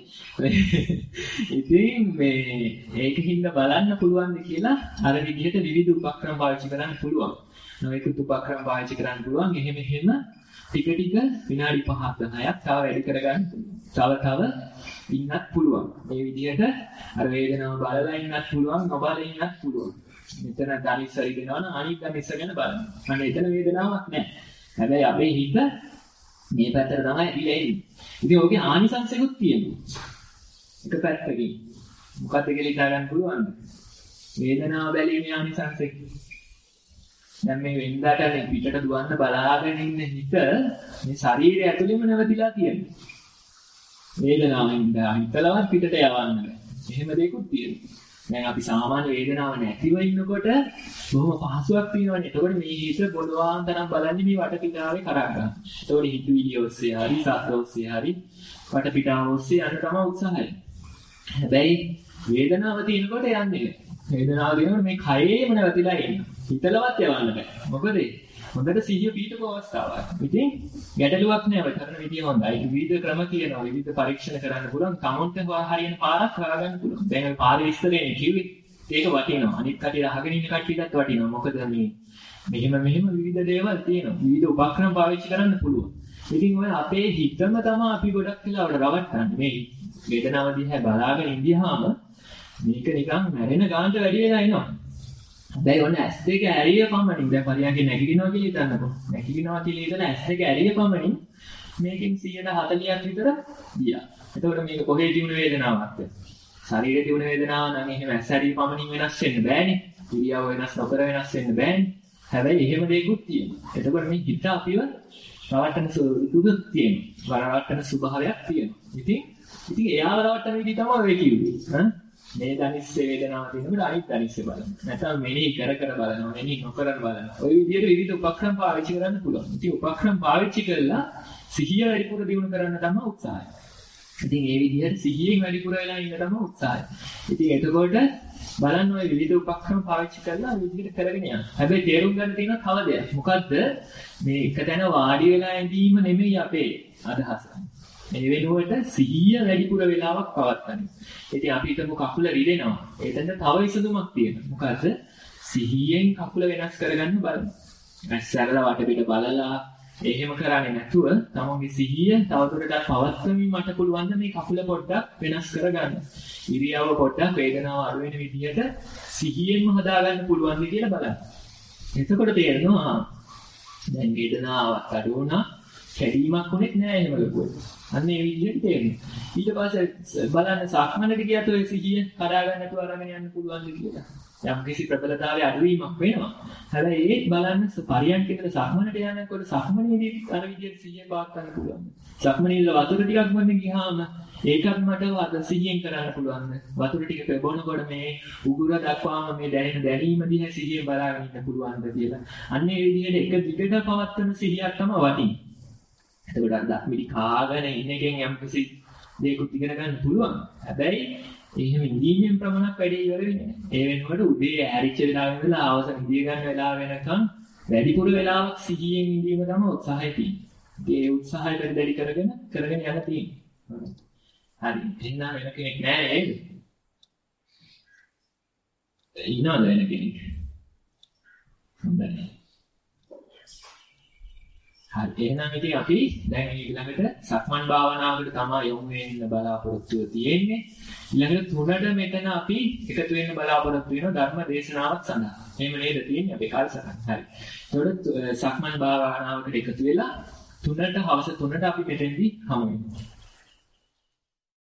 ඉතින් මේ ඒකින්ද බලන්න පුළුවන්ද කියලා අර විදිහට විවිධ උපක්‍රම පාවිච්චි කරන්න පුළුවන්. නොයෙකුත් උපක්‍රම පාවිච්චි කරන්න පුළුවන්. එහෙම ටික විනාඩි 5-10ක් තව වැඩි කරගන්න තව ඉන්නත් පුළුවන්. මේ විදිහට අර වේදනාව බලලා ඉන්නත් පුළුවන්, නොබල ඉන්නත් පුළුවන්. මෙතන ධනිස්සරි දෙනවනම් අනිත් ධනිස්සර ගැන බලන්න. අන්න එතන වේදනාවක් නැහැ. හැබැයි අපේ හිත මේ පැත්තට තමයි ඇවිල්ලා එන්නේ. ඉතින් ඔයගේ ආනිසංසෙකුත් තියෙනවා. එක පැත්තකින්. මොකක්ද කියලා හිතා ගන්න පුළුවන්ද? වේදනාව බැලීමේ ආනිසංසෙ. දැන් මේ වෙන්දාට පිටට දුවන්න බලාගෙන ඉන්න හිත මේ ශරීරය ඇතුළෙම නැවතිලා තියෙනවා. වේදනාවෙන් හිතලවත් පිටට යවන්න බෑ. එහෙම දෙයක්ත් තියෙනවා. දැන් අපි සාමාන්‍ය වේදනාවක් නැතිව ඉන්නකොට බොහොම පහසුවක් තියෙනවනේ. එතකොට මේ හිත බොළවාන් තරම් බලන්නේ මේ වටපිටාවේ කරා ගන්න. එතකොට හිතුවිලි ඔස්සේ හරි සත්‍ය ඔස්සේ හරි වටපිටාව ඔස්සේ යන්න තමයි උත්සාහය. හැබැයි වේදනාව තියෙනකොට යන්නේ නැහැ. වේදනාව තියෙනකොට මේ කයේම නැවතිලා ඉන්නවා. හිතලවත් යවන්න බෑ. මොකද හොඳට සිහිය පිටපො අවස්ථාවක්. ඉතින් ගැටලුවක් නෑ ඔය කරන විදිය හොඳයි. විවිධ ක්‍රම කියනවා. විවිධ පරීක්ෂණ කරන්න පුළුවන්. තමන්ට හරියන පාරක් හොයාගන්න පුළුවන්. දැන් ඔය පාරේ විස්තරේ කිව්වේ ඒක වටිනවා. අනිත් කටිය අහගෙන ඉන්න කට්ටියටත් වටිනවා. මොකද මේ මෙහෙම විවිධ දේවල් තියෙනවා. විවිධ උපක්‍රම පාවිච්චි කරන්න පුළුවන්. ඉතින් ඔය අපේ හිතම තමයි අපි ගොඩක් වෙලාවට රවට්ටන්නේ. මේ වේදනාව දිහා බලාගෙන ඉඳියාම මේක නිකන් මැරෙන ගානට වැඩි වෙලා එනවා. හැබැයි ඔන්න S2 ඇරිය පමණින් දැන් පරියන්ගේ නැගිටිනවා කියලා හිතන්නකො. නැගිටිනවා කියලා හිතන S2 ඇරිය පමණින් මේකෙන් 140ක් විතර ගියා. එතකොට මේක කොහේ තිබුණ වේදනාවක්ද? ශරීරයේ තිබුණ වේදනාව නම් එහෙම S ඇරිය පමණින් වෙනස් වෙන්න බෑනේ. ඉරියව් වෙනස් නොකර වෙනස් වෙන්න බෑනේ. හැබැයි එහෙම දෙයක්ත් තියෙනවා. එතකොට මේ හිත අපිව රවට්ටන ස්වරූපයක් තියෙනවා. රවට්ටන ස්වභාවයක් තියෙනවා. ඉතින් එයාව රවට්ටන විදිහ තමයි ඔය කිව්වේ. මේ ධනිස්සේ වේදනාව තියෙනකොට අනිත් ධනිස්සේ බලන්න. නැත්නම් මෙනෙහි කර බලනවා, මෙනෙහි නොකර බලනවා. ওই විදිහට විවිධ උපක්‍රම පාවිච්චි කරන්න පුළුවන්. ඉතින් උපක්‍රම පාවිච්චි කරලා සිහිය වැඩිපුර දියුණු කරන්න තමයි උත්සාහය. ඉතින් මේ විදිහට සිහියෙන් වැඩිපුර වෙලා ඉන්න තමයි උත්සාහය. ඉතින් එතකොට බලන්න ওই විවිධ උපක්‍රම පාවිච්චි කරලා මේ විදිහට කරගෙන යන්න. හැබැයි තේරුම් ගන්න තියෙන තව දෙයක්. මොකද්ද? මේ එක තැන වාඩි වෙලා ඉඳීම නෙමෙයි අපේ අදහස. මේ වෙනුවට සිහිය වැඩිපුර වෙලාවක් පවත්වන්න. ඉතින් අපි හිතමු කකුල රිදෙනවා. එතන තව විසඳුමක් තියෙනවා. මොකද සිහියෙන් කකුල වෙනස් කරගන්න බලන්න. ඇස්සරලා වටපිට බලලා එහෙම කරන්නේ නැතුව තමන්ගේ සිහිය තවදුරටත් පවත්වමින් මට පුළුවන් මේ කකුල පොඩ්ඩක් වෙනස් කරගන්න. ඉරියව්ව පොඩ්ඩක් වේදනාව අඩු වෙන විදිහට සිහියෙන්ම හදාගන්න පුළුවන්ද කියලා බලන්න. එතකොට තේරෙනවා දැන් වේදනාවක් අඩු වුණා, කැඩීමක් උනේ නැහැ එහෙම ලකුවට. අන්න ඒ විදිහට තේරෙනවා. ඊට පස්සේ බලන්න සක්මනට ගියත් ඔය සිහිය හදාගන්න නැතුව අරගෙන යන්න පුළුවන්ද කියලා. යම් කිසි ප්‍රබලතාවයේ අඩුවීමක් වෙනවා. හැබැයි ඒත් බලන්න පරියන්කේකට සක්මනට යනකොට සක්මනේදී අර විදිහට සිහිය පාත් ගන්න පුළුවන්. සක්මනේදී වතුර ටිකක් බොන්න ගියාම ඒකත් මට වද සිහියෙන් කරන්න පුළුවන්. වතුර ටික බොනකොට මේ උගුර දක්වාම මේ දැනෙන දැනීම දිහා සිහියෙන් බලාගෙන ඉන්න පුළුවන්ද කියලා. අන්න ඒ විදිහට එක දිගට පවත්වන සිහියක් තමයි වටින්නේ. එතකොට අර ධර්මිඩි කාගෙන ඉන්න එකෙන් යම් කිසි දෙයකට ඉගෙන ගන්න පුළුවන්. හැබැයි එහෙම ඉඳීමෙන් ප්‍රමාණයක් වැඩි ඉවර වෙන්නේ නැහැ. ඒ වෙනුවට උදේ ඇරිච්ච වෙලාවෙ ඉඳලා ආවස ඉඳී ගන්න වෙලාව වෙනකන් වැඩිපුර වෙලාවක් සිහියෙන් ඉඳීම තමයි උත්සාහය තියෙන්නේ. ඒ උත්සාහය වැඩි කරගෙන යන්න තියෙන්නේ. හරි. එහෙනම් වෙන කෙනෙක් නැහැ නේද? ඉන්නවද වෙන කෙනෙක්? හොඳයි. හරි. එහෙනම් ඉතින් අපි දැන් ඊළඟට සක්මන් භාවනාවකට තමයි යොමු වෙන්න බලාපොරොත්තු තියෙන්නේ. ඊළඟට තුනට මෙතන අපි එකතු වෙන්න බලාපොරොත්තු වෙන ධර්ම දේශනාවක් සඳහා. එහෙම නේද තියෙන්නේ අපේ කාලසටහන. හරි. ඒකට සක්මන් භාවනාවකට එකතු වෙලා තුනට හවස 3ට අපි මෙතෙන්දී හමු වෙනවා.